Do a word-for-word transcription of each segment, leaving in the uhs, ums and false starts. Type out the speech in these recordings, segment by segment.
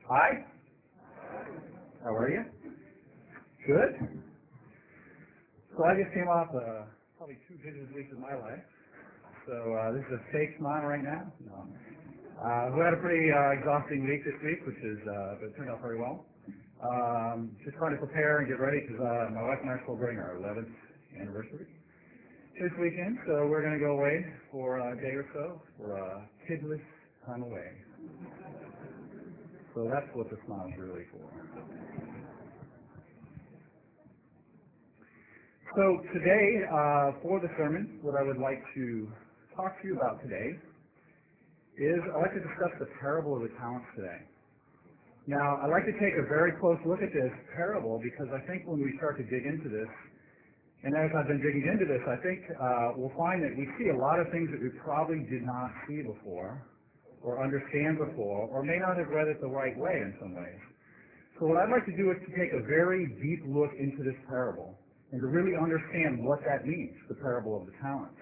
Hi. How are you? Good. So I just came off uh, probably two busiest weeks of my life. So uh, this is a fake smile right now. No. Uh, we had a pretty uh, exhausting week this week, which is uh, but it turned out very well. Um, just trying to prepare and get ready because uh, my wife and I are celebrating our eleventh anniversary this weekend. So we're going to go away for a day or so for a kidless time away. So that's what the smile is really for. So today, uh, for the sermon, what I would like to talk to you about today is I'd like to discuss the parable of the talents today. Now, I'd like to take a very close look at this parable because I think when we start to dig into this, and as I've been digging into this, I think uh, we'll find that we see a lot of things that we probably did not see before or understand before or may not have read it the right way in some ways. So what I'd like to do is to take a very deep look into this parable and to really understand what that means, the parable of the talents.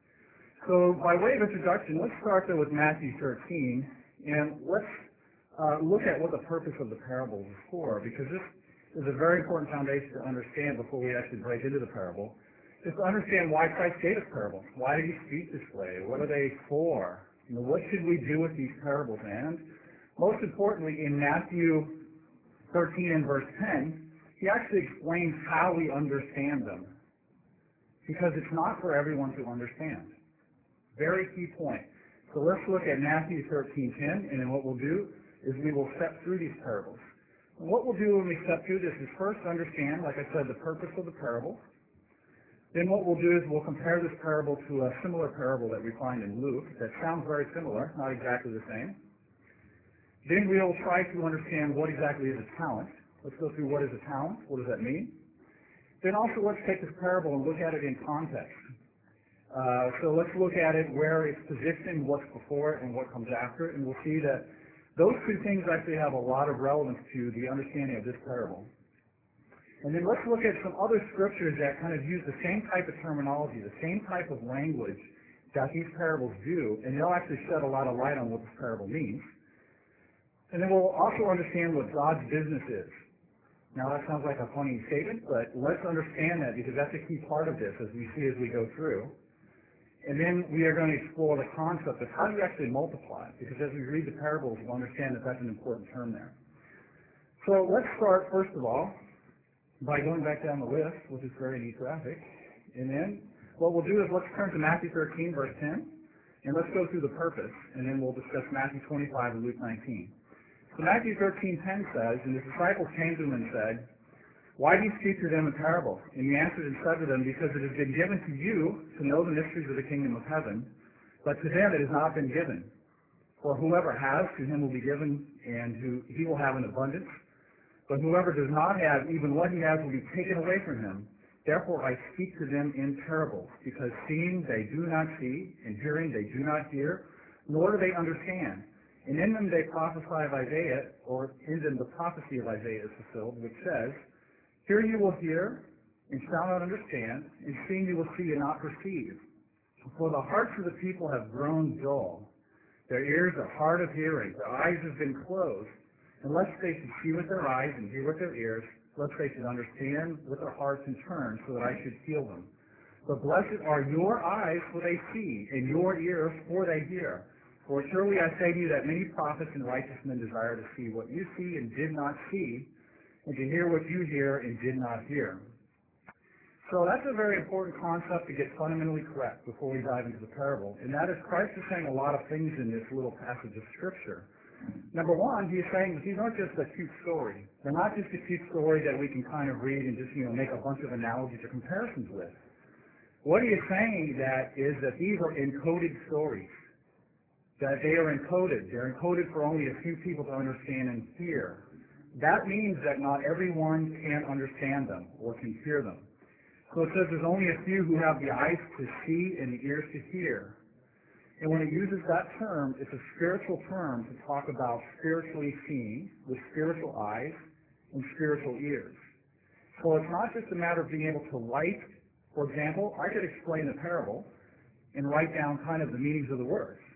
So by way of introduction, let's start though with Matthew thirteen, and let's uh, look at what the purpose of the parable is for, because this is a very important foundation to understand before we actually break into the parable, is to understand why Christ gave us parables. Why did he speak this way? What are they for? You know, what should we do with these parables? And most importantly, in Matthew thirteen and verse ten, he actually explains how we understand them, because it's not for everyone to understand. Very key point. So let's look at Matthew thirteen ten, and then what we'll do is we will step through these parables. And what we'll do when we step through this is first understand, like I said, the purpose of the parable. Then what we'll do is we'll compare this parable to a similar parable that we find in Luke that sounds very similar, not exactly the same. Then we'll try to understand what exactly is a talent. Let's go through what is a talent, what does that mean? Then also let's take this parable and look at it in context. Uh, so let's look at it where it's positioned, what's before it, and what comes after it, and we'll see that those two things actually have a lot of relevance to the understanding of this parable. And then let's look at some other scriptures that kind of use the same type of terminology, the same type of language that these parables do, and they'll actually shed a lot of light on what this parable means. And then we'll also understand what God's business is. Now that sounds like a funny statement, but let's understand that because that's a key part of this as we see as we go through. And then we are going to explore the concept of how do you actually multiply, because as we read the parables, we'll understand that that's an important term there. So let's start, first of all, by going back down the list, which is very neat graphic. And then what we'll do is let's turn to Matthew thirteen, verse ten, and let's go through the purpose, and then we'll discuss Matthew twenty-five and Luke nineteen. So Matthew thirteen ten says, and the disciples came to him and said, "Why do you speak to them in parables?" And he answered and said to them, "Because it has been given to you to know the mysteries of the kingdom of heaven, but to them it has not been given. For whoever has, to him will be given, and who he will have an abundance. But whoever does not have, even what he has will be taken away from him. Therefore I speak to them in parables, because seeing they do not see, and hearing they do not hear, nor do they understand. And in them they prophesy of Isaiah, or in them the prophecy of Isaiah is fulfilled, which says, Hearing you will hear, and shall not understand, and seeing you will see and not perceive. For the hearts of the people have grown dull. Their ears are hard of hearing, their eyes have been closed, unless they should see with their eyes and hear with their ears, lest they should understand with their hearts and turn, so that I should heal them. But blessed are your eyes, for they see, and your ears, for they hear. For surely I say to you that many prophets and righteous men desire to see what you see and did not see, and to hear what you hear and did not hear." So that's a very important concept to get fundamentally correct before we dive into the parable, and that is Christ is saying a lot of things in this little passage of Scripture. Number one, he's saying that these aren't just a cute story. They're not just a cute story that we can kind of read and just, you know, make a bunch of analogies or comparisons with. What he is saying that is that these are encoded stories, that they are encoded. They're encoded for only a few people to understand and hear. That means that not everyone can understand them or can hear them. So it says there's only a few who have the eyes to see and the ears to hear. And when it uses that term, it's a spiritual term to talk about spiritually seeing with spiritual eyes and spiritual ears. So it's not just a matter of being able to write. For example, I could explain the parable and write down kind of the meanings of the words.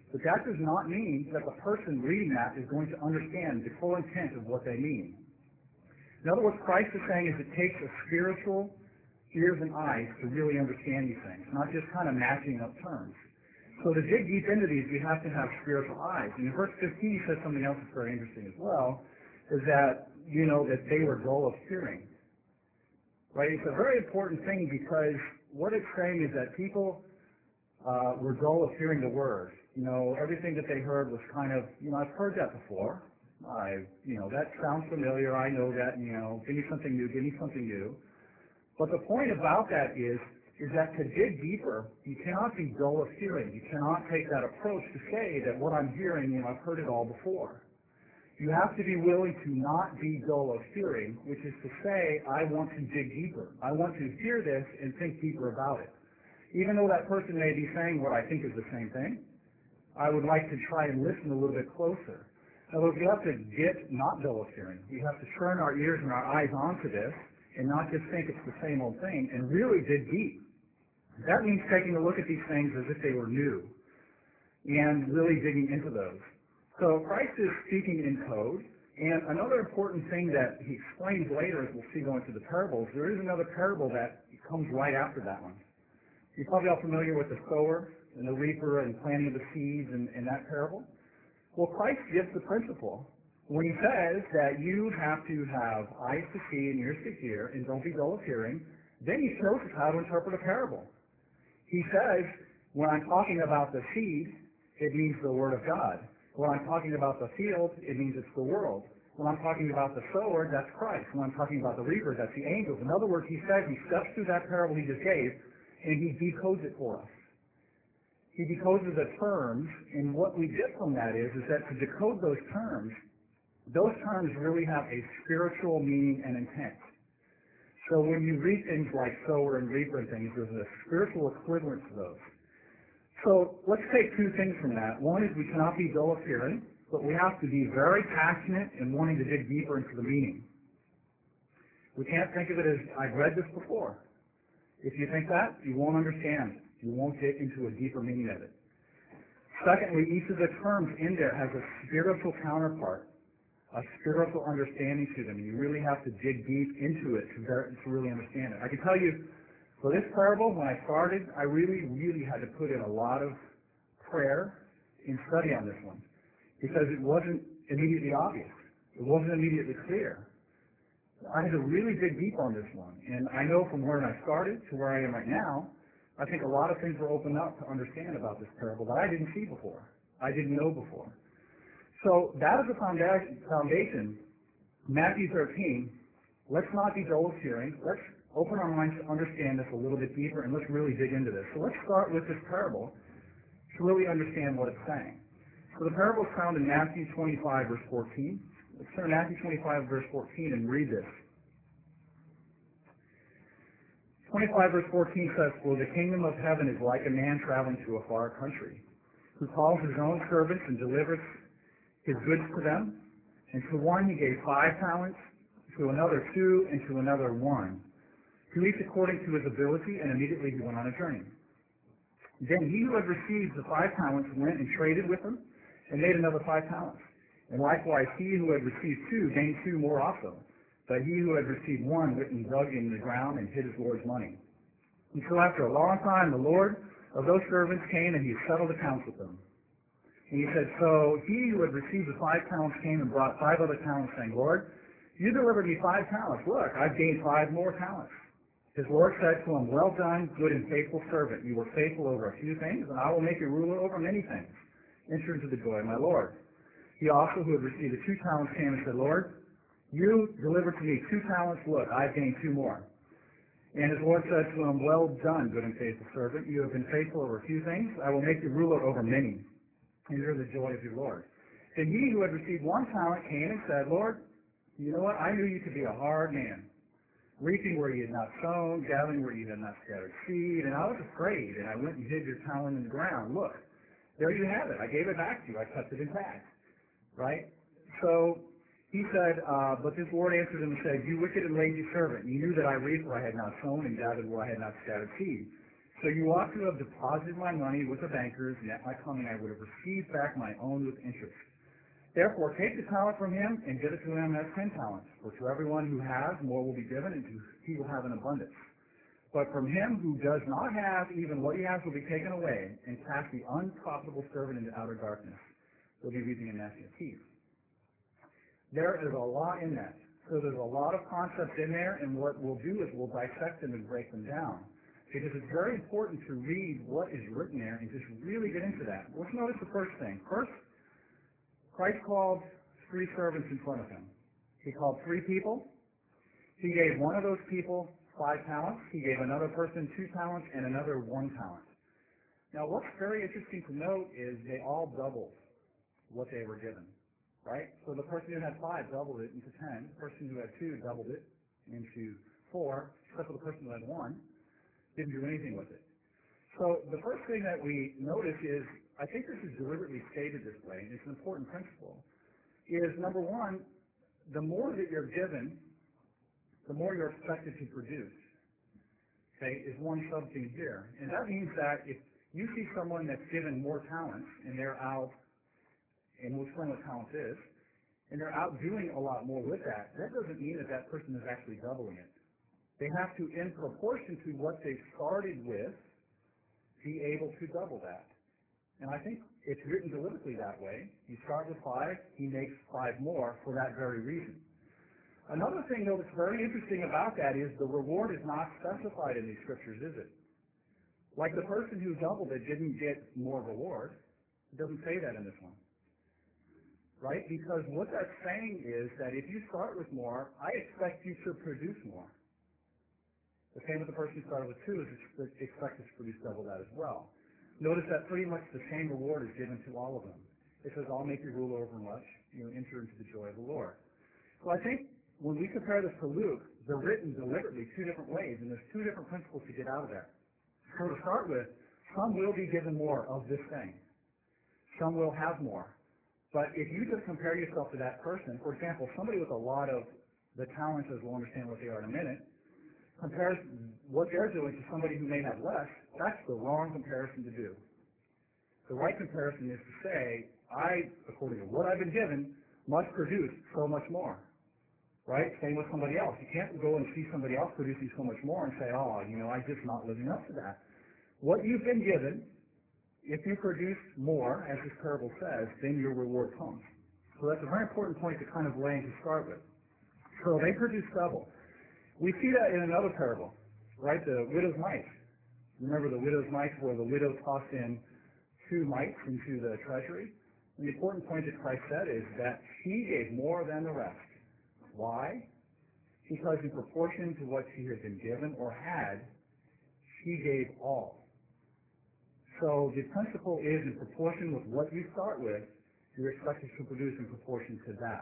But that does not mean that the person reading that is going to understand the full intent of what they mean. In other words, Christ is saying is it takes a spiritual ears and eyes to really understand these things, not just kind of matching up terms. So to dig deep into these, we have to have spiritual eyes. And in verse fifteen, he says something else that's very interesting as well, is that, you know, that they were dull of hearing. Right? It's a very important thing because what it's saying is that people uh, were dull of hearing the word. You know, everything that they heard was kind of, you know, I've heard that before. I, you know, that sounds familiar. I know that, you know, give me something new, give me something new. But the point about that is, is that to dig deeper, you cannot be dull of hearing. You cannot take that approach to say that what I'm hearing, you know, I've heard it all before. You have to be willing to not be dull of hearing, which is to say, I want to dig deeper. I want to hear this and think deeper about it. Even though that person may be saying what I think is the same thing, I would like to try and listen a little bit closer. In other words, we have to get not dull of hearing. We have to turn our ears and our eyes onto this and not just think it's the same old thing, and really dig deep. That means taking a look at these things as if they were new and really digging into those. So Christ is speaking in code, and another important thing that he explains later, as we'll see going through the parables, there is another parable that comes right after that one. You're probably all familiar with the sower and the reaper and planting of the seeds and, and that parable. Well, Christ gives the principle when he says that you have to have eyes to see and ears to hear and don't be dull of hearing. Then he shows us how to interpret a parable. He says, when I'm talking about the seed, it means the Word of God. When I'm talking about the field, it means it's the world. When I'm talking about the sower, that's Christ. When I'm talking about the reaper, that's the angels. In other words, he says, he steps through that parable he just gave, and he decodes it for us. He decodes the terms, and what we get from that is, is that to decode those terms, those terms really have a spiritual meaning and intent. So when you read things like sower and reaper and things, there's a spiritual equivalent to those. So let's take two things from that. One is we cannot be dull of hearing, but we have to be very passionate in wanting to dig deeper into the meaning. We can't think of it as, I've read this before. If you think that, you won't understand. You won't get into a deeper meaning of it. Secondly, each of the terms in there has a spiritual counterpart, a spiritual understanding to them. You really have to dig deep into it to, to really understand it. I can tell you, for this parable, when I started, I really, really had to put in a lot of prayer and study on this one because it wasn't immediately obvious. It wasn't immediately clear. I had to really dig deep on this one. And I know from where I started to where I am right now, I think a lot of things were opened up to understand about this parable that I didn't see before. I didn't know before. So that is the foundation. Matthew thirteen, let's not be dull of hearing. Let's open our minds to understand this a little bit deeper, and let's really dig into this. So let's start with this parable to really understand what it's saying. So the parable is found in Matthew twenty-five, verse fourteen. Let's turn to Matthew twenty-five, verse fourteen, and read this. twenty-five, verse fourteen says, "For the kingdom of heaven is like a man traveling to a far country, who calls his own servants and delivers his goods to them. And to one he gave five talents, to another two, and to another one, to each according to his ability, and immediately he went on a journey. Then he who had received the five talents went and traded with them, and made another five talents. And likewise he who had received two gained two more also. But he who had received one went and dug in the ground and hid his Lord's money. And so after a long time the Lord of those servants came, and he settled accounts with them. And he said, so he who had received the five talents came and brought five other talents, saying, Lord, you delivered me five talents. Look, I've gained five more talents. His Lord said to him, well done, good and faithful servant. You were faithful over a few things, and I will make you ruler over many things. Enter into the joy of my Lord. He also, who had received the two talents, came and said, Lord, you delivered to me two talents. Look, I've gained two more. And his Lord said to him, well done, good and faithful servant. You have been faithful over a few things. I will make you ruler over many. Enter the joy of your Lord. Then he who had received one talent came and said, Lord, you know what? I knew you to be a hard man, reaping where you had not sown, gathering where you had not scattered seed. And I was afraid, and I went and hid your talent in the ground. Look, there you have it. I gave it back to you. I kept it intact. Right? So he said, uh, but this Lord answered him and said, you wicked and lazy servant, you knew that I reaped where I had not sown and gathered where I had not scattered seed. So you ought to have deposited my money with the bankers, and at my coming I would have received back my own with interest. Therefore take the talent from him and give it to him as ten talents. For to everyone who has, more will be given, and to he will have an abundance. But from him who does not have, even what he has will be taken away, and cast the unprofitable servant into outer darkness. There'll be weeping and gnashing of teeth. There is a lot in that. So there's a lot of concepts in there, and what we'll do is we'll dissect them and break them down. Because it's very important to read what is written there and just really get into that. Let's notice the first thing. First, Christ called three servants in front of him. He called three people. He gave one of those people five talents. He gave another person two talents and another one talent. Now, what's very interesting to note is they all doubled what they were given, right? So the person who had five doubled it into ten. The person who had two doubled it into four, except for the person who had one didn't do anything with it. So the first thing that we notice is, I think this is deliberately stated this way, and it's an important principle, is number one, the more that you're given, the more you're expected to produce. Okay, is one something here. And that means that if you see someone that's given more talents and they're out, and we'll explain what talent is, and they're out doing a lot more with that, that doesn't mean that that person is actually doubling it. They have to, in proportion to what they started with, be able to double that. And I think it's written deliberately that way. You start with five, he makes five more for that very reason. Another thing, though, that's very interesting about that is the reward is not specified in these scriptures, is it? Like the person who doubled it didn't get more reward. It doesn't say that in this one. Right? Because what that's saying is that if you start with more, I expect you to produce more. The same with the person who started with two is expected to produce double that as well. Notice that pretty much the same reward is given to all of them. It says, I'll make you rule over much, you know, enter into the joy of the Lord. So I think when we compare this to Luke, they're written deliberately two different ways, and there's two different principles to get out of there. So to start with, some will be given more of this thing. Some will have more. But if you just compare yourself to that person, for example, somebody with a lot of the talents, as we'll understand what they are in a minute, compares what they're doing to somebody who may have less, that's the wrong comparison to do. The right comparison is to say, I, according to what I've been given, must produce so much more. Right? Same with somebody else. You can't go and see somebody else producing so much more and say, oh, you know, I'm just not living up to that. What you've been given, if you produce more, as this parable says, then your reward comes. So that's a very important point to kind of lay to start with. So they produce double. We see that in another parable, right? The widow's mite. Remember the widow's mite where the widow tossed in two mites into the treasury? And the important point that Christ said is that she gave more than the rest. Why? Because in proportion to what she had been given or had, she gave all. So the principle is in proportion with what you start with, you're expected to produce in proportion to that.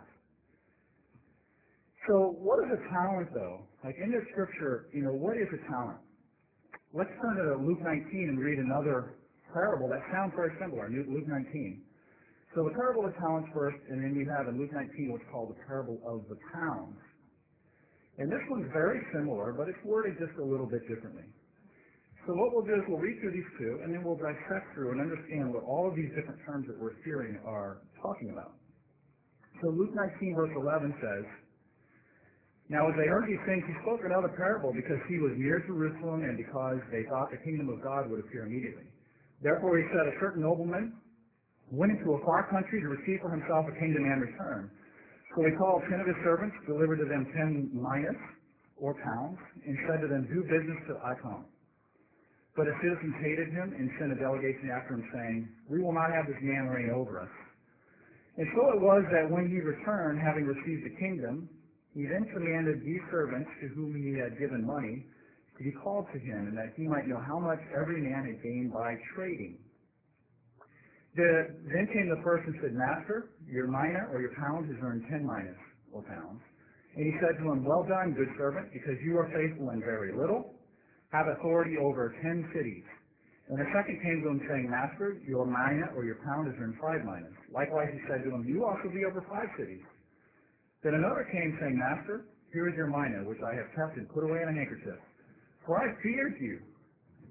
So what is a talent, though? Like in the scripture, you know, what is a talent? Let's turn to Luke nineteen and read another parable that sounds very similar, Luke nineteen. So the parable of talents first, and then we have in Luke nineteen what's called the parable of the pounds. And this one's very similar, but it's worded just a little bit differently. So what we'll do is we'll read through these two, and then we'll dissect through and understand what all of these different terms that we're hearing are talking about. So Luke nineteen verse eleven says, now as they heard these things, he spoke another parable because he was near Jerusalem and because they thought the kingdom of God would appear immediately. Therefore he said, a certain nobleman went into a far country to receive for himself a kingdom and return. So he called ten of his servants, delivered to them ten minas, or pounds, and said to them, do business till I come. But his citizens hated him and sent a delegation after him, saying, we will not have this man reign over us. And so it was that when he returned, having received the kingdom, he then commanded these servants to whom he had given money to be called to him, and that he might know how much every man had gained by trading. The, then came the first and said, Master, your mina or your pound has earned ten minas or pounds. And he said to him, well done, good servant, because you are faithful in very little, have authority over ten cities. And the second came to him saying, Master, your mina or your pound has earned five minas. Likewise he said to him, you also be over five cities. Then another came saying, Master, here is your mina, which I have kept and put away in a handkerchief. For I feared you,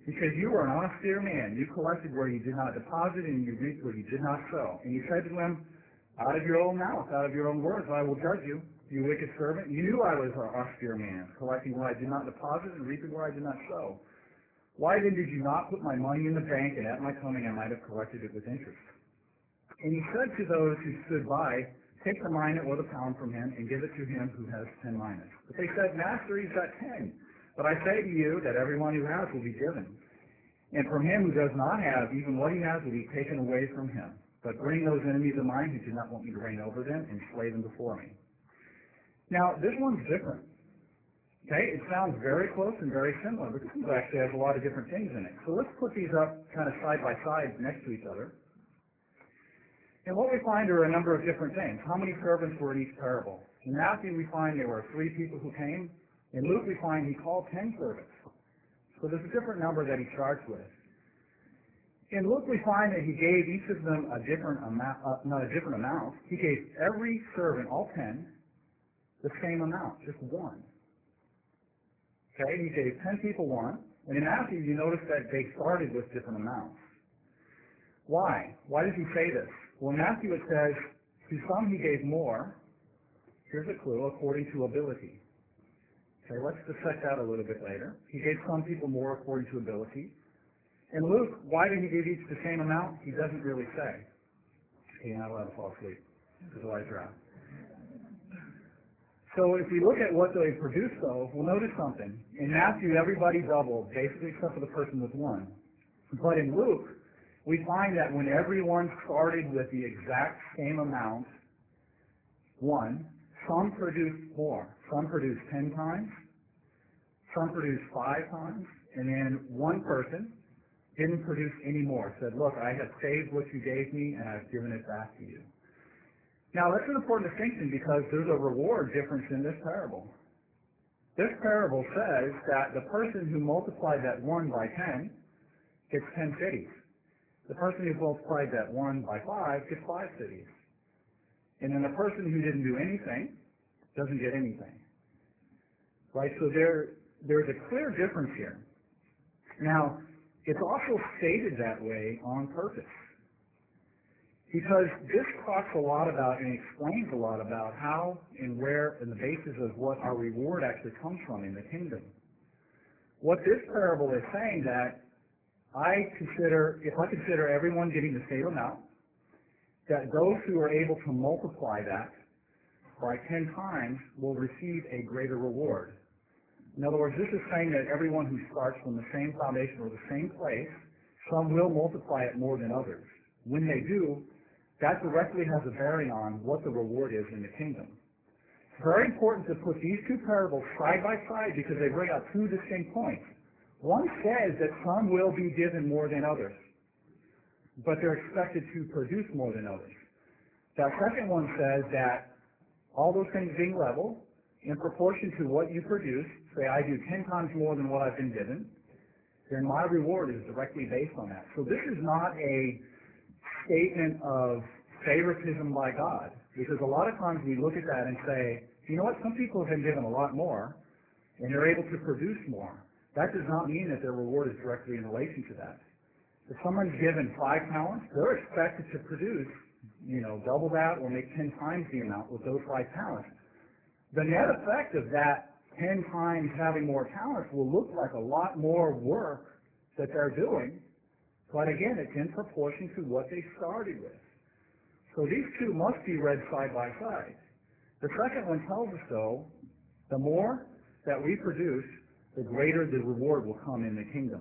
He said, you are an austere man. You collected where you did not deposit, and you reaped where you did not sow. And he said to him, out of your own mouth, out of your own words, I will judge you, you wicked servant. You knew I was an austere man, collecting where I did not deposit and reaping where I did not sow. Why then did you not put my money in the bank, and at my coming I might have collected it with interest? And he said to those who stood by, take the mina or the pound from him, and give it to him who has ten minas. But they said, Master, he's got ten. But I say to you that everyone who has will be given. And from him who does not have, even what he has will be taken away from him. But bring those enemies of mine who do not want me to reign over them, and slay them before me. Now, this one's different. Okay, it sounds very close and very similar, but this one actually has a lot of different things in it. So let's put these up kind of side by side next to each other. And what we find are a number of different things. How many servants were in each parable? In Matthew, we find there were three people who came. In Luke, we find he called ten servants. So there's a different number that he starts with. In Luke, we find that he gave each of them a different amount, uh, not a different amount. He gave every servant, all ten, the same amount, just one. Okay, he gave ten people one. And in Matthew, you notice that they started with different amounts. Why? Why does he say this? Well, in Matthew it says, to some he gave more. Here's a clue, according to ability. Okay, let's dissect that a little bit later. He gave some people more according to ability. In Luke, why did he give each the same amount? He doesn't really say. Okay, you're not allowed to fall asleep. Because the lights are out. So if we look at what they produced, though, we'll notice something. In Matthew, everybody doubled, basically except for the person with one. But in Luke, we find that when everyone started with the exact same amount, one, some produced more. Some produced ten times, some produced five times, and then one person didn't produce any more. Said, look, I have saved what you gave me, and I've given it back to you. Now, that's an important distinction because there's a reward difference in this parable. This parable says that the person who multiplied that one by ten gets ten cities. The person who multiplied that one by five gets five cities. And then the person who didn't do anything doesn't get anything. Right? So there, there's a clear difference here. Now, it's also stated that way on purpose. Because this talks a lot about and explains a lot about how and where and the basis of what our reward actually comes from in the kingdom. What this parable is saying that I consider, if I consider everyone getting the same amount, that those who are able to multiply that by ten times will receive a greater reward. In other words, this is saying that everyone who starts from the same foundation or the same place, some will multiply it more than others. When they do, that directly has a bearing on what the reward is in the kingdom. It's very important to put these two parables side by side because they bring out two distinct points. One says that some will be given more than others, but they're expected to produce more than others. That second one says that all those things being level, in proportion to what you produce, say I do ten times more than what I've been given, then my reward is directly based on that. So this is not a statement of favoritism by God, because a lot of times we look at that and say, you know what, some people have been given a lot more, and they're able to produce more. That does not mean that their reward is directly in relation to that. If someone's given five talents, they're expected to produce, you know, double that or make ten times the amount with those five talents. The net effect of that ten times having more talents will look like a lot more work that they're doing, but again, it's in proportion to what they started with. So these two must be read side by side. The second one tells us, though, the more that we produce, the greater the reward will come in the kingdom.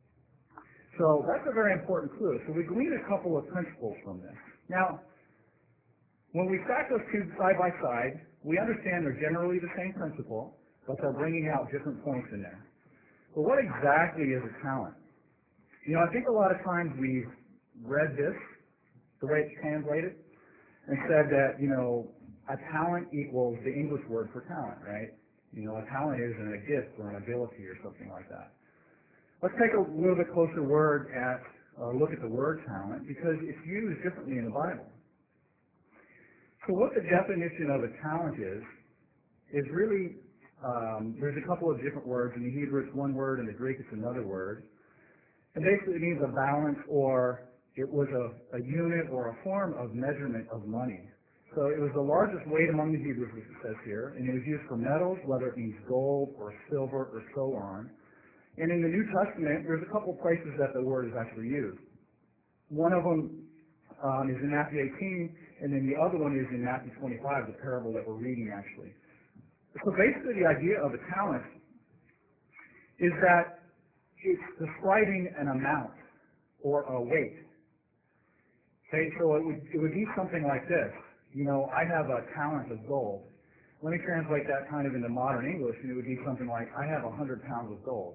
So that's a very important clue. So we glean a couple of principles from this. Now, when we stack those two side by side, we understand they're generally the same principle, but they're bringing out different points in there. But what exactly is a talent? You know, I think a lot of times we've read this, the way it's translated, and said that, you know, a talent equals the English word for talent, right? You know, a talent isn't a gift or an ability or something like that. Let's take a little bit closer word at, uh, look at the word talent, because it's used differently in the Bible. So what the definition of a talent is, is really, um, there's a couple of different words. In the Hebrew it's one word, in the Greek it's another word. And basically it means a balance, or it was a, a unit or a form of measurement of money. So it was the largest weight among the Hebrews, as it says here, and it was used for metals, whether it means gold or silver or so on. And in the New Testament, there's a couple places that the word is actually used. One of them um, is in Matthew eighteen, and then the other one is in Matthew twenty-five, the parable that we're reading actually. So basically the idea of a talent is that it's describing an amount or a weight. Okay, so it would, it would be something like this. You know, I have a talent of gold. Let me translate that kind of into modern English, and it would be something like, I have a hundred pounds of gold.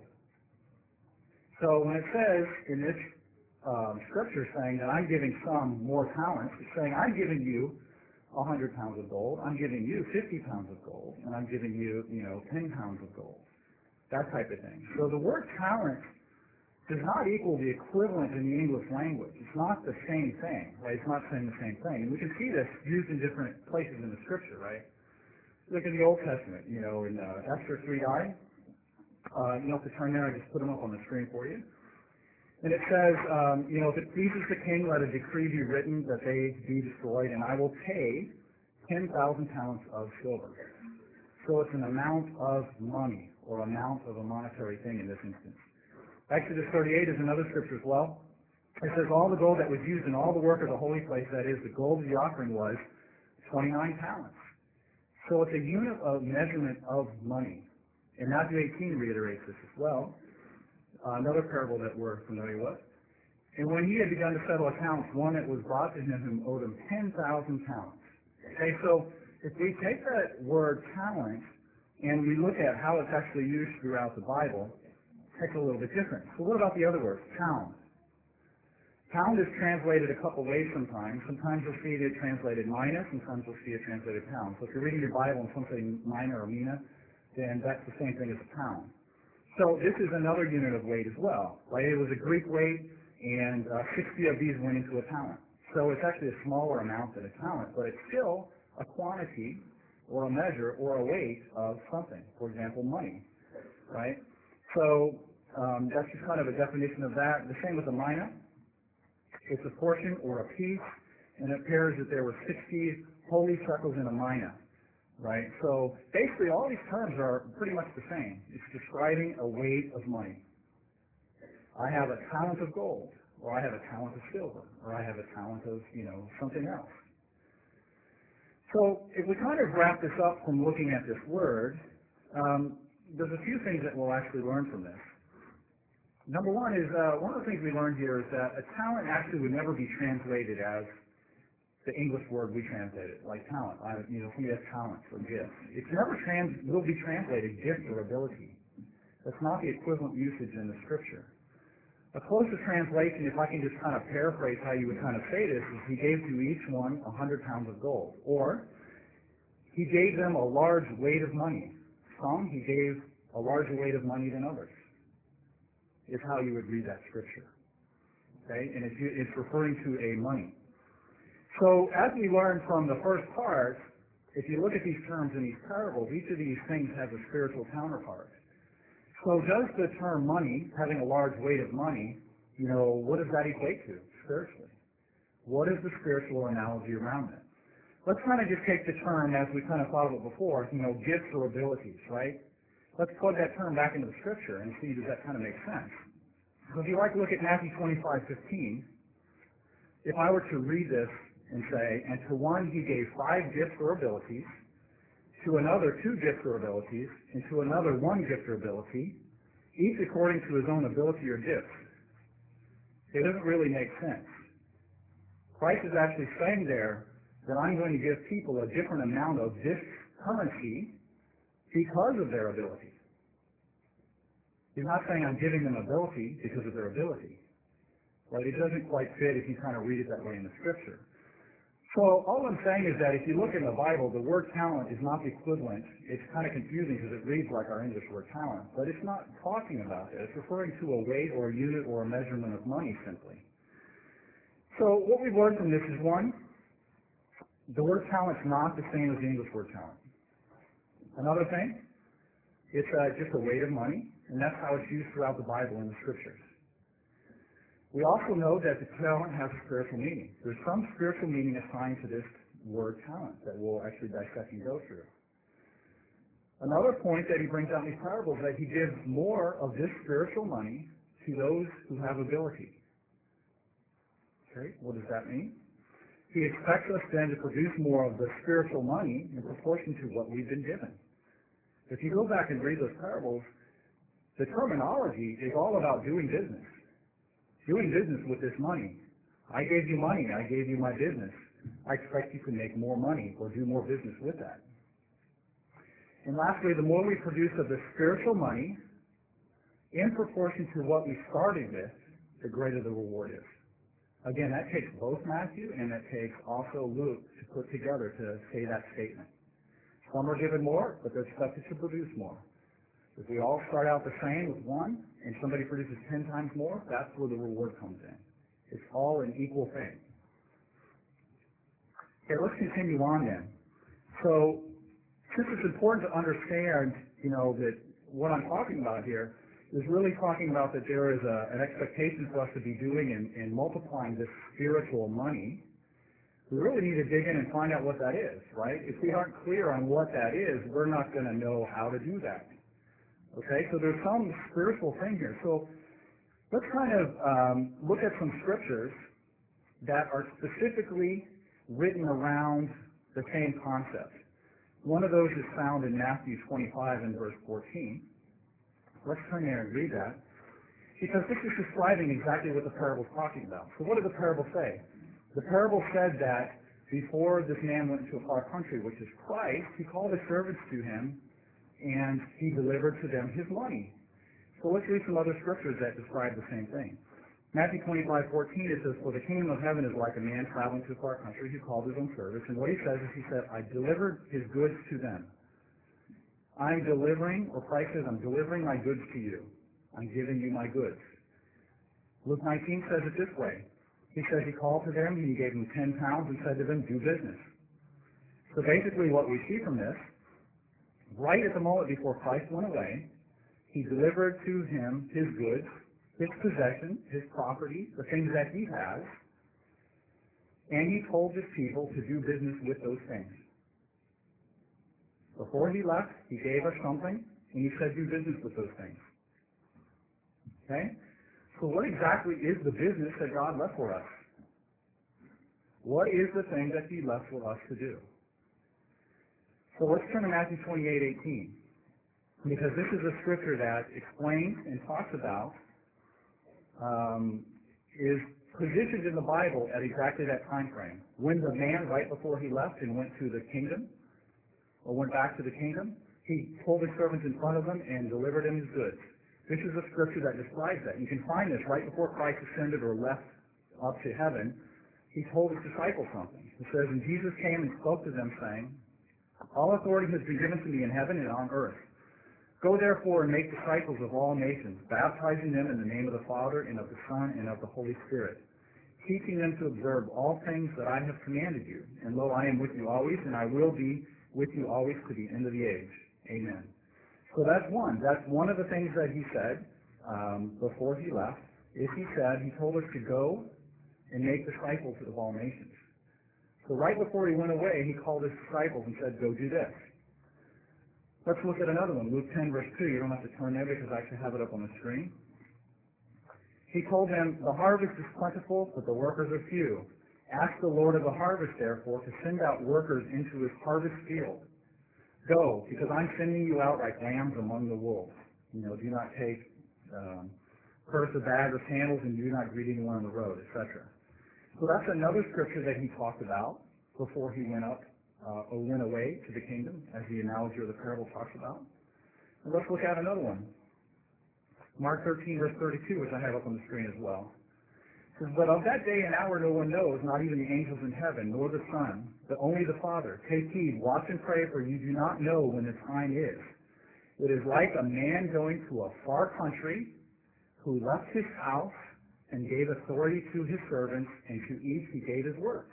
So when it says in this um, scripture saying that I'm giving some more talents, it's saying I'm giving you a hundred pounds of gold, I'm giving you fifty pounds of gold, and I'm giving you, you know, ten pounds of gold. That type of thing. So the word talent does not equal the equivalent in the English language. It's not the same thing, right? It's not saying the same thing. And we can see this used in different places in the scripture, right? Look in the Old Testament, you know, in uh, Esther three nine. Uh, you don't have to turn there, I just put them up on the screen for you. And it says, um, you know, if it pleases the king, let a decree be written that they be destroyed, and I will pay ten thousand talents of silver. So it's an amount of money, or amount of a monetary thing in this instance. Exodus thirty-eight is another scripture as well. It says all the gold that was used in all the work of the holy place, that is, the gold of the offering, was twenty-nine talents. So it's a unit of measurement of money. And Matthew eighteen reiterates this as well, uh, another parable that we're familiar with. And when he had begun to settle accounts, one that was brought to him whom owed him ten thousand talents. Okay, so if we take that word talent and we look at how it's actually used throughout the Bible, it's a little bit different. So what about the other words? Pound. Pound is translated a couple ways sometimes. Sometimes you'll see it translated mina, sometimes you'll see it translated pound. So if you're reading your Bible and something mina or mina, then that's the same thing as a pound. So this is another unit of weight as well, right? It was a Greek weight, and uh, sixty of these went into a talent. So it's actually a smaller amount than a talent, but it's still a quantity or a measure or a weight of something. For example, money, right? So um, that's just kind of a definition of that. The same with a mina. It's a portion or a piece, and it appears that there were sixty holy shekels in a mina. Right? So basically all these terms are pretty much the same. It's describing a weight of money. I have a talent of gold, or I have a talent of silver, or I have a talent of, you know, something else. So if we kind of wrap this up from looking at this word, um, there's a few things that we'll actually learn from this. Number one is, uh, one of the things we learned here is that a talent actually would never be translated as the English word we translated, like talent. I, you know, he has talent or gift. It's never trans, will be translated gift or ability. That's not the equivalent usage in the scripture. A closer translation, if I can just kind of paraphrase how you would kind of say this, is he gave to each one a hundred pounds of gold. Or he gave them a large weight of money. Some he gave a larger weight of money than others, is how you would read that scripture. Okay? And it's, it's referring to a money. So as we learned from the first part, if you look at these terms in these parables, each of these things has a spiritual counterpart. So does the term money, having a large weight of money, you know, what does that equate to spiritually? What is the spiritual analogy around it? Let's kind of just take the term as we kind of thought of it before, you know, gifts or abilities, right? Let's plug that term back into the scripture and see does that kind of make sense. So if you like to look at Matthew twenty-five fifteen, if I were to read this and say, and to one he gave five gifts or abilities, to another two gifts or abilities, and to another one gift or ability, each according to his own ability or gift. It doesn't really make sense. Christ is actually saying there that I'm going to give people a different amount of this currency because of their ability. He's not saying I'm giving them ability because of their ability. Right? It doesn't quite fit if you kind of read it that way in the scripture. So all I'm saying is that if you look in the Bible, the word talent is not the equivalent. It's kind of confusing because it reads like our English word talent, but it's not talking about that. It's referring to a weight or a unit or a measurement of money simply. So what we've learned from this is, one, the word talent is not the same as the English word talent. Another thing, it's uh, just a weight of money, and that's how it's used throughout the Bible and the scriptures. We also know that the talent has a spiritual meaning. There's some spiritual meaning assigned to this word talent that we'll actually dissect and go through. Another point that he brings out in these parables is that he gives more of this spiritual money to those who have ability. Okay, what does that mean? He expects us then to produce more of the spiritual money in proportion to what we've been given. If you go back and read those parables, the terminology is all about doing business. Doing business with this money. I gave you money, I gave you my business. I expect you to make more money or do more business with that. And lastly, the more we produce of the spiritual money, in proportion to what we started with, the greater the reward is. Again, that takes both Matthew and that takes also Luke to put together to say that statement. Some are given more, but they're expected to produce more. If we all start out the same with one, and somebody produces ten times more, that's where the reward comes in. It's all an equal thing. Okay, let's continue on then. So, since it's important to understand, you know, that what I'm talking about here is really talking about that there is a, an expectation for us to be doing and, and multiplying this spiritual money, we really need to dig in and find out what that is, right? If we aren't clear on what that is, we're not going to know how to do that. Okay, so there's some spiritual thing here. So let's kind of um, look at some scriptures that are specifically written around the same concept. One of those is found in Matthew twenty-five and verse fourteen. Let's turn there and read that, because this is describing exactly what the parable is talking about. So what did the parable say? The parable said that before this man went into a far country, which is Christ, he called his servants to him, and he delivered to them his money. So let's read some other scriptures that describe the same thing. Matthew twenty-five fourteen, it says, "For the kingdom of heaven is like a man traveling to a far country who called his own servants." And what he says is, he said, "I delivered his goods to them." I'm delivering, or Christ says, I'm delivering my goods to you. I'm giving you my goods. Luke nineteen says it this way. He says he called to them, and he gave them ten pounds and said to them, "Do business." So basically what we see from this, right at the moment before Christ went away, he delivered to him his goods, his possession, his property, the things that he has, and he told his people to do business with those things. Before he left, he gave us something, and he said do business with those things. Okay? So what exactly is the business that God left for us? What is the thing that he left for us to do? So let's turn to Matthew twenty-eight eighteen, because this is a scripture that explains and talks about, um, is positioned in the Bible at exactly that time frame. When the man, right before he left and went to the kingdom, or went back to the kingdom, he pulled his servants in front of him and delivered him his goods. This is a scripture that describes that. You can find this right before Christ ascended or left up to heaven. He told his disciples something. It says, "And Jesus came and spoke to them, saying, all authority has been given to me in heaven and on earth. Go therefore and make disciples of all nations, baptizing them in the name of the Father and of the Son and of the Holy Spirit, teaching them to observe all things that I have commanded you. And lo, I am with you always, and I will be with you always to the end of the age. Amen." So that's one. That's one of the things that he said um, before he left, is he said, he told us to go and make disciples of all nations. So right before he went away, he called his disciples and said, go do this. Let's look at another one, Luke ten, verse two. You don't have to turn there because I actually have it up on the screen. He told them, "The harvest is plentiful, but the workers are few. Ask the Lord of the harvest, therefore, to send out workers into his harvest field. Go, because I'm sending you out like lambs among the wolves. You know, do not take um, purse or bag or sandals, and do not greet anyone on the road," et cetera. So that's another scripture that he talked about before he went up uh, or went away to the kingdom, as the analogy or the parable talks about. And let's look at another one. Mark thirteen, verse thirty-two, which I have up on the screen as well. It says, "But of that day and hour no one knows, not even the angels in heaven, nor the Son, but only the Father. Take heed, watch and pray, for you do not know when the time is. It is like a man going to a far country, who left his house and gave authority to his servants, and to each he gave his work."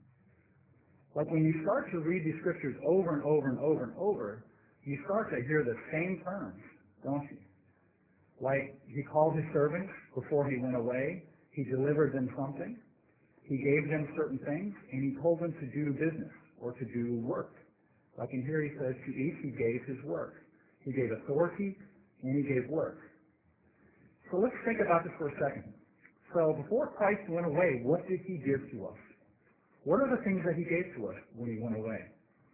Like when you start to read these scriptures over and over and over and over, you start to hear the same terms, don't you? Like he called his servants before he went away. He delivered them something. He gave them certain things, and he told them to do business or to do work. Like in here he says, to each he gave his work. He gave authority, and he gave work. So let's think about this for a second. So before Christ went away, what did he give to us? What are the things that he gave to us when he went away?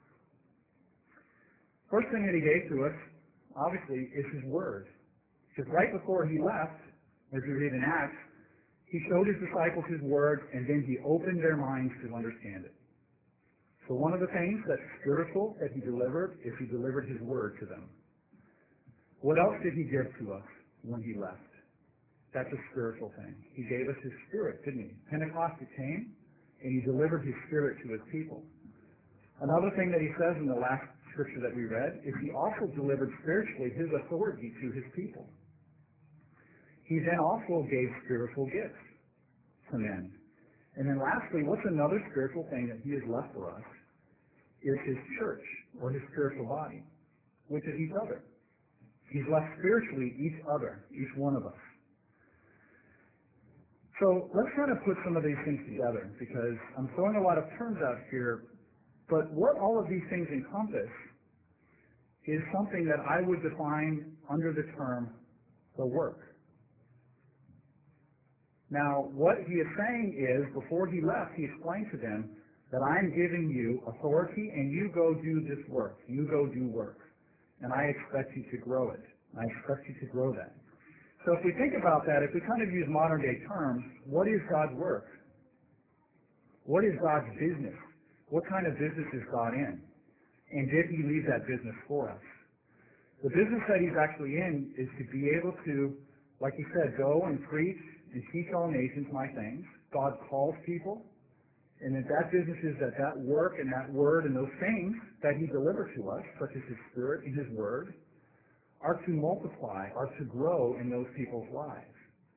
First thing that he gave to us, obviously, is his word. Because right before he left, as we read in Acts, he showed his disciples his word, and then he opened their minds to understand it. So one of the things that's spiritual that he delivered is he delivered his word to them. What else did he give to us when he left? That's a spiritual thing. He gave us his spirit, didn't he? Pentecost came, and he delivered his spirit to his people. Another thing that he says in the last scripture that we read is he also delivered spiritually his authority to his people. He then also gave spiritual gifts to men. And then lastly, what's another spiritual thing that he has left for us is his church, or his spiritual body, which is each other. He's left spiritually each other, each one of us. So let's kind of put some of these things together, because I'm throwing a lot of terms out here, but what all of these things encompass is something that I would define under the term the work. Now, what he is saying is, before he left, he explained to them that I'm giving you authority, and you go do this work. You go do work. And I expect you to grow it. I expect you to grow that. So if we think about that, if we kind of use modern day terms, what is God's work? What is God's business? What kind of business is God in? And did he leave that business for us? The business that he's actually in is to be able to, like he said, go and preach and teach all nations my things. God calls people, and that that business is that that work and that word and those things that he delivered to us, such as his spirit and his word, are to multiply, are to grow in those people's lives.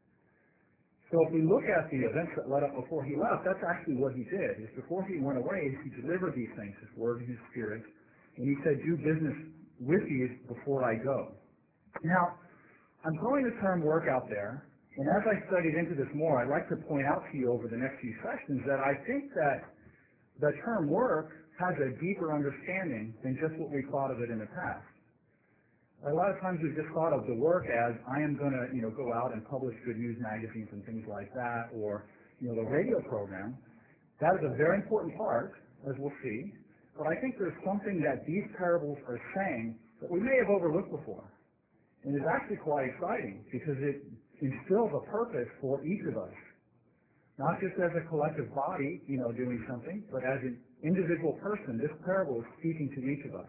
So if we look at the events that led up before he left, that's actually what he did. Is before he went away, he delivered these things, his word and his spirit, and he said, do business with these before I go. Now, I'm throwing the term work out there, and as I studied into this more, I'd like to point out to you over the next few sessions that I think that the term work has a deeper understanding than just what we thought of it in the past. A lot of times we've just thought of the work as I am going to, you know, go out and publish good news magazines and things like that, or, you know, the radio program. That is a very important part, as we'll see. But I think there's something that these parables are saying that we may have overlooked before. And it's actually quite exciting because it instills a purpose for each of us. Not just as a collective body, you know, doing something, but as an individual person. This parable is speaking to each of us.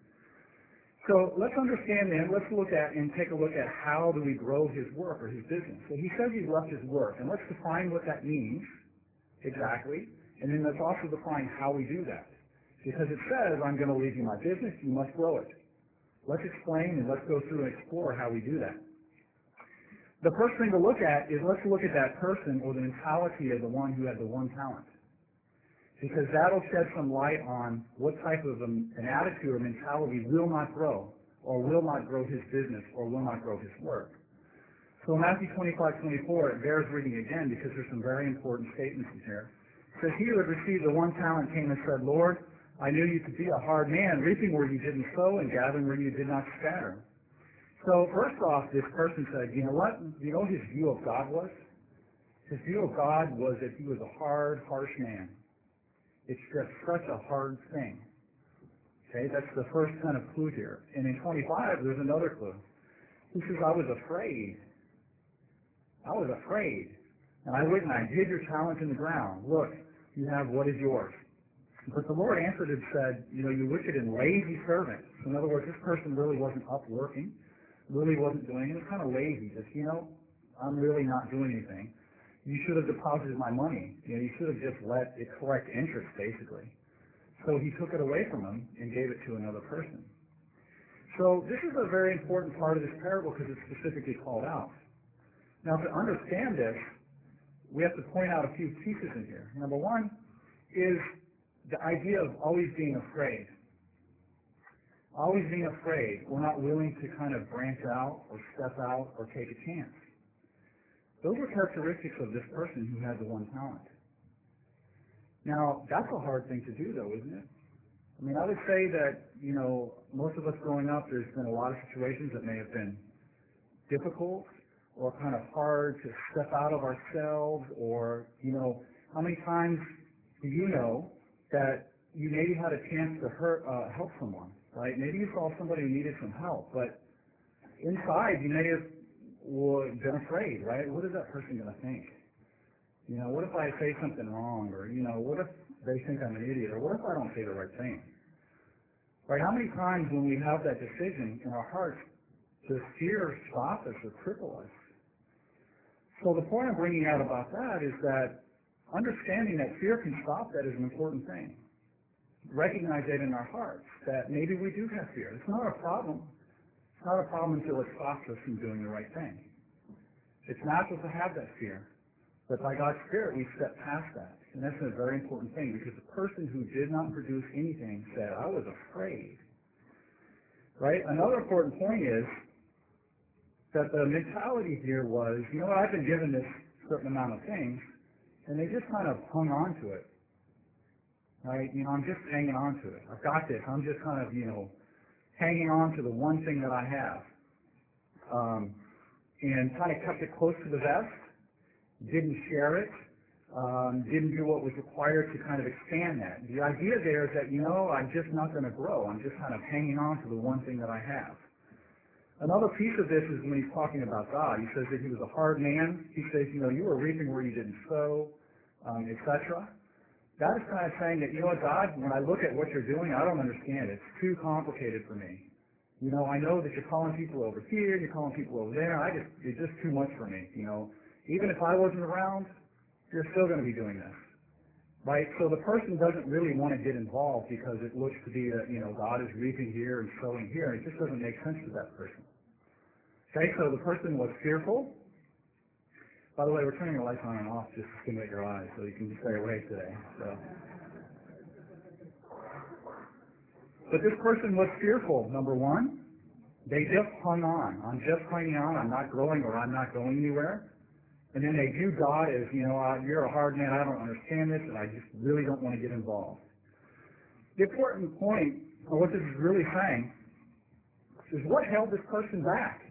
So let's understand then, let's look at and take a look at how do we grow his work or his business. So he says he's left his work, and let's define what that means exactly, and then let's also define how we do that. Because it says, I'm going to leave you my business, you must grow it. Let's explain and let's go through and explore how we do that. The first thing to look at is let's look at that person or the mentality of the one who had the one talent. Because that'll shed some light on what type of an, an attitude or mentality will not grow, or will not grow his business, or will not grow his work. So in Matthew twenty-five, twenty-four, it bears reading again because there's some very important statements in here. It says, he who had received the one talent came and said, Lord, I knew you to be a hard man, reaping where you didn't sow and gathering where you did not scatter. So first off, this person said, you know what? You know what his view of God was? His view of God was that he was a hard, harsh man. It's just such a hard thing. Okay, that's the first kind of clue here. And in twenty-five, there's another clue. He says, I was afraid. I was afraid. And I went and I hid your talent in the ground. Look, you have what is yours. But the Lord answered and said, you know, you wicked and lazy servant. So in other words, this person really wasn't up working, really wasn't doing it. It was kind of lazy. Just, you know, I'm really not doing anything. You should have deposited my money. You know, you should have just let it collect interest, basically. So he took it away from him and gave it to another person. So this is a very important part of this parable because it's specifically called out. Now, to understand this, we have to point out a few pieces in here. Number one is the idea of always being afraid. Always being afraid. We're not willing to kind of branch out or step out or take a chance. Those were characteristics of this person who had the one talent. Now, that's a hard thing to do, though, isn't it? I mean, I would say that, you know, most of us growing up, there's been a lot of situations that may have been difficult or kind of hard to step out of ourselves, or, you know, how many times do you know that you maybe had a chance to hurt, uh, help someone, right? Maybe you saw somebody who needed some help, but inside you may have well, been afraid, right? What is that person going to think? You know, what if I say something wrong? Or, you know, what if they think I'm an idiot? Or what if I don't say the right thing? Right? How many times when we have that decision in our hearts, does fear stop us or cripple us? So the point I'm bringing out about that is that understanding that fear can stop that is an important thing. Recognize that in our hearts, that maybe we do have fear. It's not a problem. It's not a problem until it stops us from doing the right thing. It's natural to have that fear. But by God's Spirit, we step past that. And that's a very important thing, because the person who did not produce anything said, I was afraid. Right? Another important point is that the mentality here was, you know what, I've been given this certain amount of things, and they just kind of hung on to it. Right? You know, I'm just hanging on to it. I've got this. I'm just kind of, you know, hanging on to the one thing that I have. Um, and kind of kept it close to the vest. Didn't share it, um, didn't do what was required to kind of expand that. The idea there is that, you know, I'm just not going to grow. I'm just kind of hanging on to the one thing that I have. Another piece of this is when he's talking about God. He says that he was a hard man. He says, you know, you were reaping where you didn't sow, um, et cetera. That is kind of saying that, you know what, God, when I look at what you're doing, I don't understand. It's too complicated for me. You know, I know that you're calling people over here, you're calling people over there. I just, it's just too much for me, you know. Even if I wasn't around, you're still going to be doing this, right? So the person doesn't really want to get involved because it looks to be that, you know, God is reaping here and sowing here. It just doesn't make sense to that person. Okay, so the person was fearful. By the way, we're turning the lights on and off just to stimulate your eyes so you can stay awake today. So. But this person was fearful, number one. They just hung on. I'm just hanging on. I'm not growing, or I'm not going anywhere. And then they view God as, you know, uh, you're a hard man, I don't understand this, and I just really don't want to get involved. The important point, or what this is really saying, is what held this person back?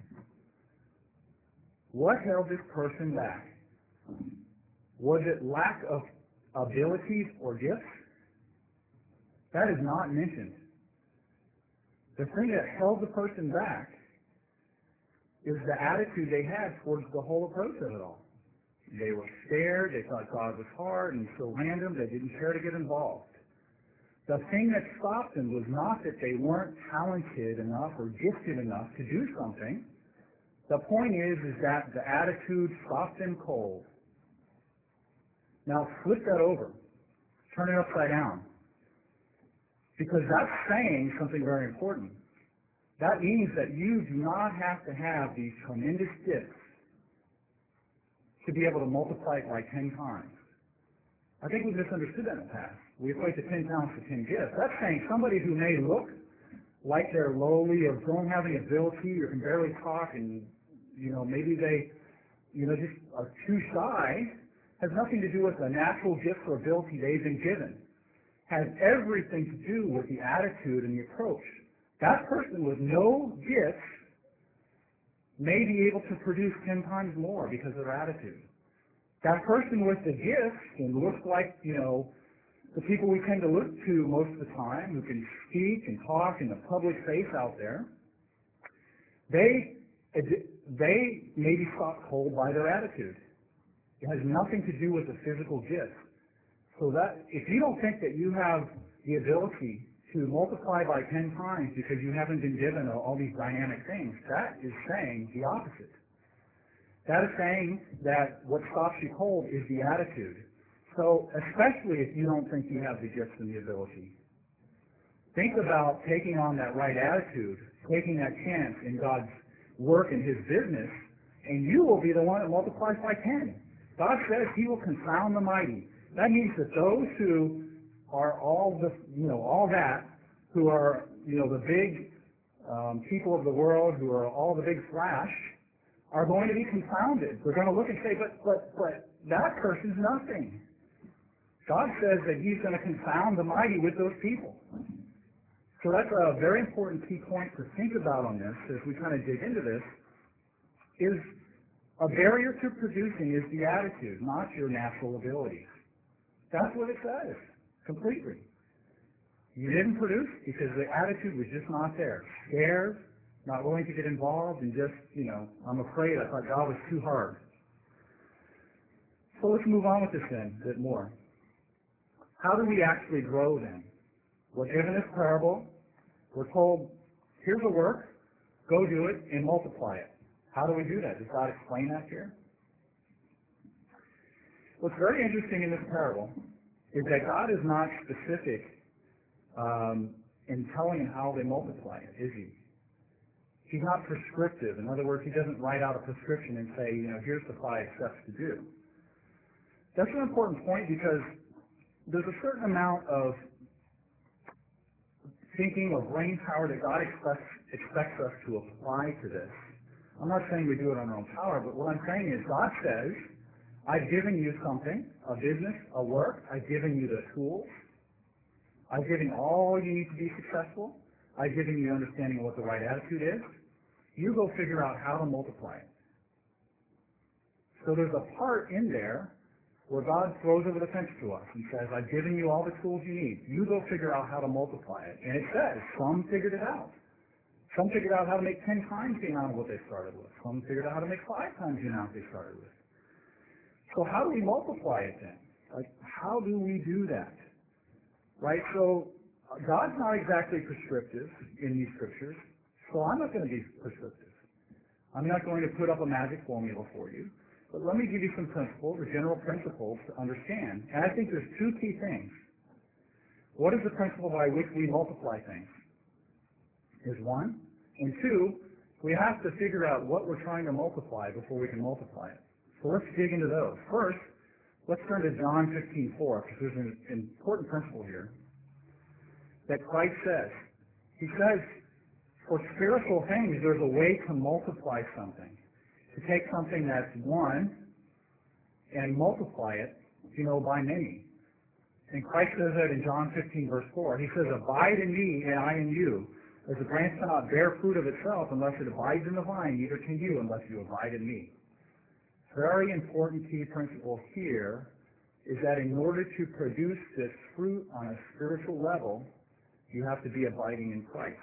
What held this person back? Was it lack of abilities or gifts? That is not mentioned. The thing that held the person back is the attitude they had towards the whole approach of it all. They were scared, they thought God was hard and so random, they didn't care to get involved. The thing that stopped them was not that they weren't talented enough or gifted enough to do something. The point is, is that the attitude stopped them cold. Now flip that over. Turn it upside down. Because that's saying something very important. That means that you do not have to have these tremendous gifts to be able to multiply it by ten times. I think we've misunderstood that in the past. We equate the ten talents to ten gifts. That's saying somebody who may look like they're lowly or don't have any ability or can barely talk, and, you know, maybe they, you know, just are too shy, has nothing to do with the natural gift or ability they've been given. Has everything to do with the attitude and the approach. That person with no gifts may be able to produce ten times more because of their attitude. That person with the gifts and looks like, you know, the people we tend to look to most of the time, who can speak and talk in the public face out there, they, they may be stopped cold by their attitude. It has nothing to do with the physical gifts. So that, if you don't think that you have the ability to multiply by ten times because you haven't been given all these dynamic things, that is saying the opposite. That is saying that what stops you cold is the attitude. So especially if you don't think you have the gifts and the ability, think about taking on that right attitude, taking that chance in God's work in His business, and you will be the one that multiplies by ten. God says He will confound the mighty. That means that those who are all the, you know, all that, who are, you know, the big um, people of the world, who are all the big flash, are going to be confounded. They're going to look and say, but, but, but that person's nothing. God says that he's going to confound the mighty with those people. So that's a very important key point to think about on this as we kind of dig into this, is a barrier to producing is the attitude, not your natural abilities. That's what it says, completely. You didn't produce because the attitude was just not there. Scared, not willing to get involved, and just, you know, I'm afraid. I thought God was too hard. So let's move on with this then a bit more. How do we actually grow then? We're given this parable. We're told, here's a work, go do it and multiply it. How do we do that? Does God explain that here? What's very interesting in this parable is that God is not specific um, in telling how they multiply it, is he? He's not prescriptive. In other words, he doesn't write out a prescription and say, you know, here's the five steps to do. That's an important point because there's a certain amount of thinking or brain power that God expects, expects us to apply to this. I'm not saying we do it on our own power, but what I'm saying is God says, I've given you something, a business, a work. I've given you the tools. I've given you all you need to be successful. I've given you understanding of what the right attitude is. You go figure out how to multiply it. So there's a part in there where God throws over the fence to us and says, I've given you all the tools you need. You go figure out how to multiply it. And it says, some figured it out. Some figured out how to make ten times the amount of what they started with. Some figured out how to make five times the amount they started with. So how do we multiply it then? Like, how do we do that? Right? So God's not exactly prescriptive in these scriptures, so I'm not going to be prescriptive. I'm not going to put up a magic formula for you, but let me give you some principles or general principles to understand. And I think there's two key things. What is the principle by which we multiply things? Is one. And two, we have to figure out what we're trying to multiply before we can multiply it. So let's dig into those. First, let's turn to John fifteen four, because there's an important principle here that Christ says. He says, for spiritual things, there's a way to multiply something. To take something that's one and multiply it, you know, by many. And Christ says that in John fifteen, verse four. He says, abide in me and I in you. As the branch cannot bear fruit of itself unless it abides in the vine, neither can you unless you abide in me. Very important key principle here is that in order to produce this fruit on a spiritual level, you have to be abiding in Christ.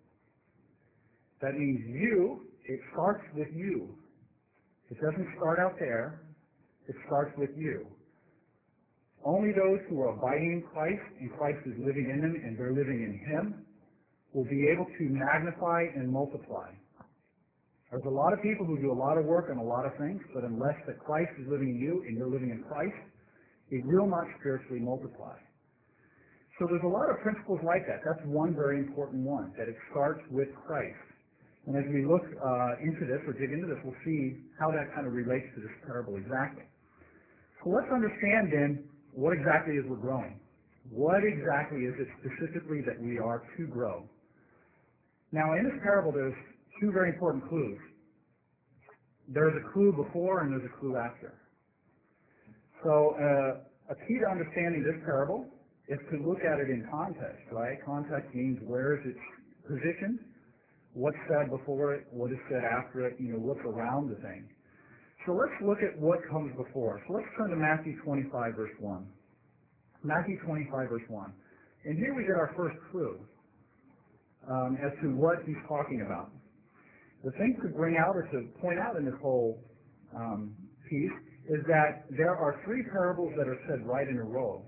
That means you, it starts with you. It doesn't start out there. It starts with you. Only those who are abiding in Christ, and Christ is living in them, and they're living in him, will be able to magnify and multiply. There's a lot of people who do a lot of work on a lot of things, but unless that Christ is living in you and you're living in Christ, it will not spiritually multiply. So there's a lot of principles like that. That's one very important one, that it starts with Christ. And as we look uh, into this or dig into this, we'll see how that kind of relates to this parable exactly. So let's understand then what exactly is we're growing. What exactly is it specifically that we are to grow? Now in this parable there's two very important clues. There's a clue before and there's a clue after. So uh, a key to understanding this parable is to look at it in context, right? Context means where is it positioned, what's said before it, what is said after it, you know, what's around the thing. So let's look at what comes before. So let's turn to Matthew twenty-five, verse one. Matthew twenty-five, verse one. And here we get our first clue um, as to what he's talking about. The thing to bring out or to point out in this whole um, piece is that there are three parables that are said right in a row.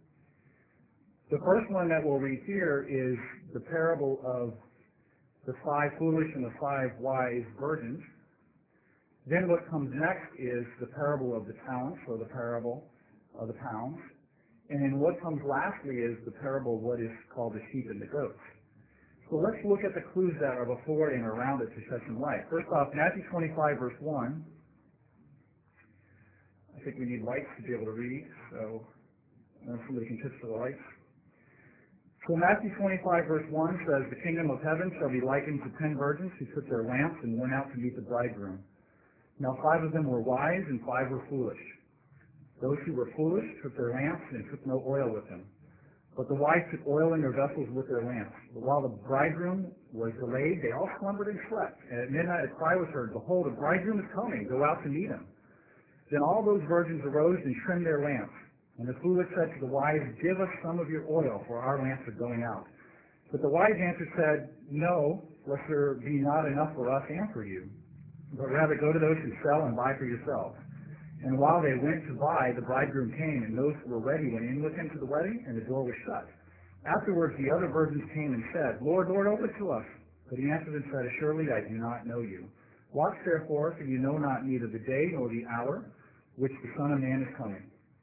The first one that we'll read here is the parable of the five foolish and the five wise virgins. Then what comes next is the parable of the talents, or the parable of the pounds. And then what comes lastly is the parable of what is called the sheep and the goats. So let's look at the clues that are before and around it to shed some light. First off, Matthew twenty-five, verse one. I think we need lights to be able to read, so uh, somebody can tip for the lights. So Matthew twenty-five, verse one says, the kingdom of heaven shall be likened to ten virgins who took their lamps and went out to meet the bridegroom. Now five of them were wise and five were foolish. Those who were foolish took their lamps and took no oil with them. But the wise took oil in their vessels with their lamps. But while the bridegroom was delayed, they all slumbered and slept. And at midnight a cry was heard, Behold, the bridegroom is coming, go out to meet him. Then all those virgins arose and trimmed their lamps. And the foolish said to the wise, Give us some of your oil, for our lamps are going out. But the wise answer said, No, lest there be not enough for us and for you. But rather go to those who sell and buy for yourselves. And while they went to buy, the bridegroom came, and those who were ready went in with him to the wedding, and the door was shut. Afterwards the other virgins came and said, Lord, Lord, open to us. But he answered and said, Assuredly I do not know you. Watch therefore, for you know not neither the day nor the hour which the Son of Man is coming.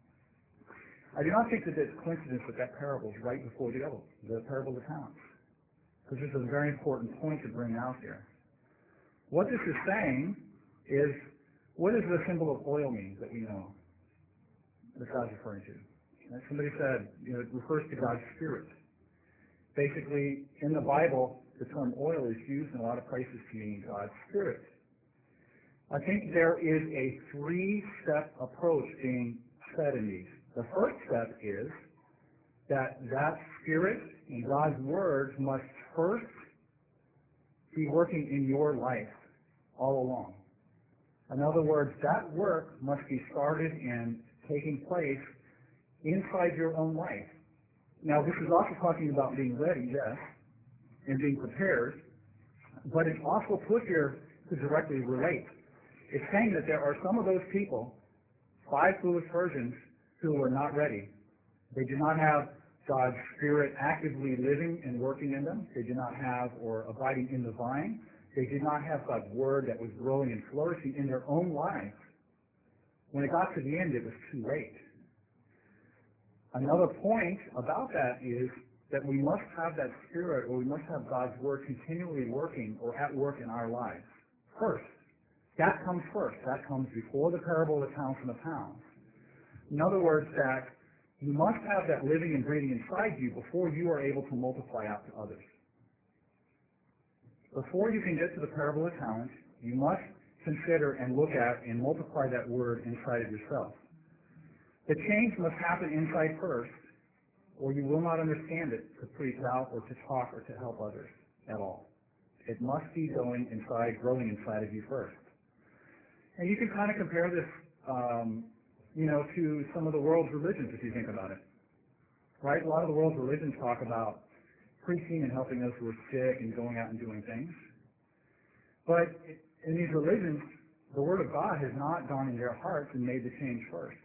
I do not think that it's coincidence that that parable is right before the other, the parable of the talents. Because this is a very important point to bring out here. What this is saying is, what does the symbol of oil mean that we know that God's referring to? And somebody said, you know, it refers to God's Spirit. Basically, in the Bible, the term oil is used in a lot of places to mean God's Spirit. I think there is a three-step approach being said in these. The first step is that that Spirit and God's Word must first be working in your life all along. In other words, that work must be started and taking place inside your own life. Now, this is also talking about being ready, yes, and being prepared, but it's also put here to directly relate. It's saying that there are some of those people, five foolish virgins, who were not ready. They did not have God's Spirit actively living and working in them. They did not have, or abiding in the vine. They did not have God's Word that was growing and flourishing in their own lives. When it got to the end, it was too late. Another point about that is that we must have that Spirit, or we must have God's Word continually working or at work in our lives. First. That comes first. That comes before the parable of the talents and the pounds. In other words, that you must have that living and breathing inside you before you are able to multiply out to others. Before you can get to the parable of talents, you must consider and look at and multiply that word inside of yourself. The change must happen inside first, or you will not understand it to preach out or to talk or to help others at all. It must be going inside, growing inside of you first. And you can kind of compare this, um, you know, to some of the world's religions if you think about it. Right? A lot of the world's religions talk about preaching and helping those who are sick and going out and doing things. But in these religions, the Word of God has not gone in their hearts and made the change first.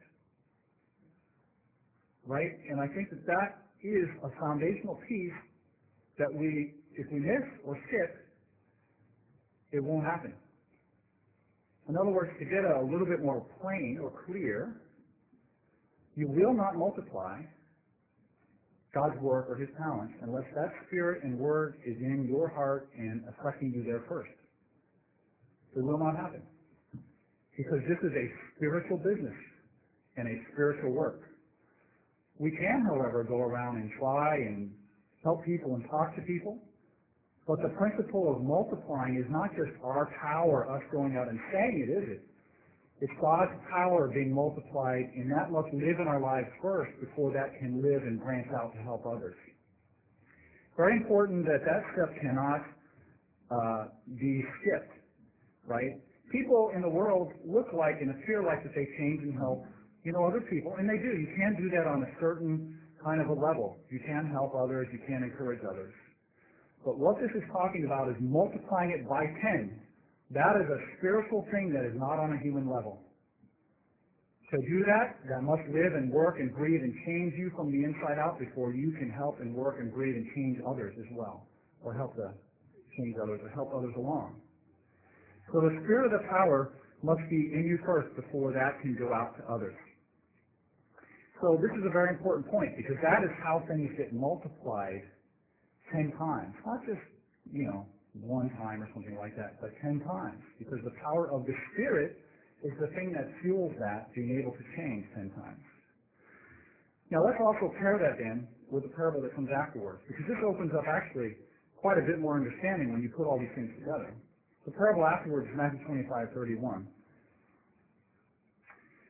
Right? And I think that that is a foundational piece that we, if we miss or skip, it won't happen. In other words, to get a little bit more plain or clear, you will not multiply God's work or His talents unless that Spirit and Word is in your heart and affecting you there first. It will not happen. Because this is a spiritual business and a spiritual work. We can, however, go around and try and help people and talk to people, but the principle of multiplying is not just our power, us going out and saying it, is it? It's God's power being multiplied, and that must live in our lives first before that can live and branch out to help others. Very important that that step cannot uh, be skipped, right? People in the world look like and appear like that they change and help, you know, other people, and they do. You can do that on a certain kind of a level. You can help others. You can encourage others. But what this is talking about is multiplying it by ten. That is a spiritual thing that is not on a human level. To do that, that must live and work and breathe and change you from the inside out before you can help and work and breathe and change others as well, or help to change others or help others along. So the spirit of the power must be in you first before that can go out to others. So this is a very important point because that is how things get multiplied ten times. Not just, you know, one time or something like that, but ten times. Because the power of the Spirit is the thing that fuels that, being able to change ten times. Now let's also pair that then with the parable that comes afterwards, because this opens up actually quite a bit more understanding when you put all these things together. The parable afterwards is Matthew twenty-five thirty-one.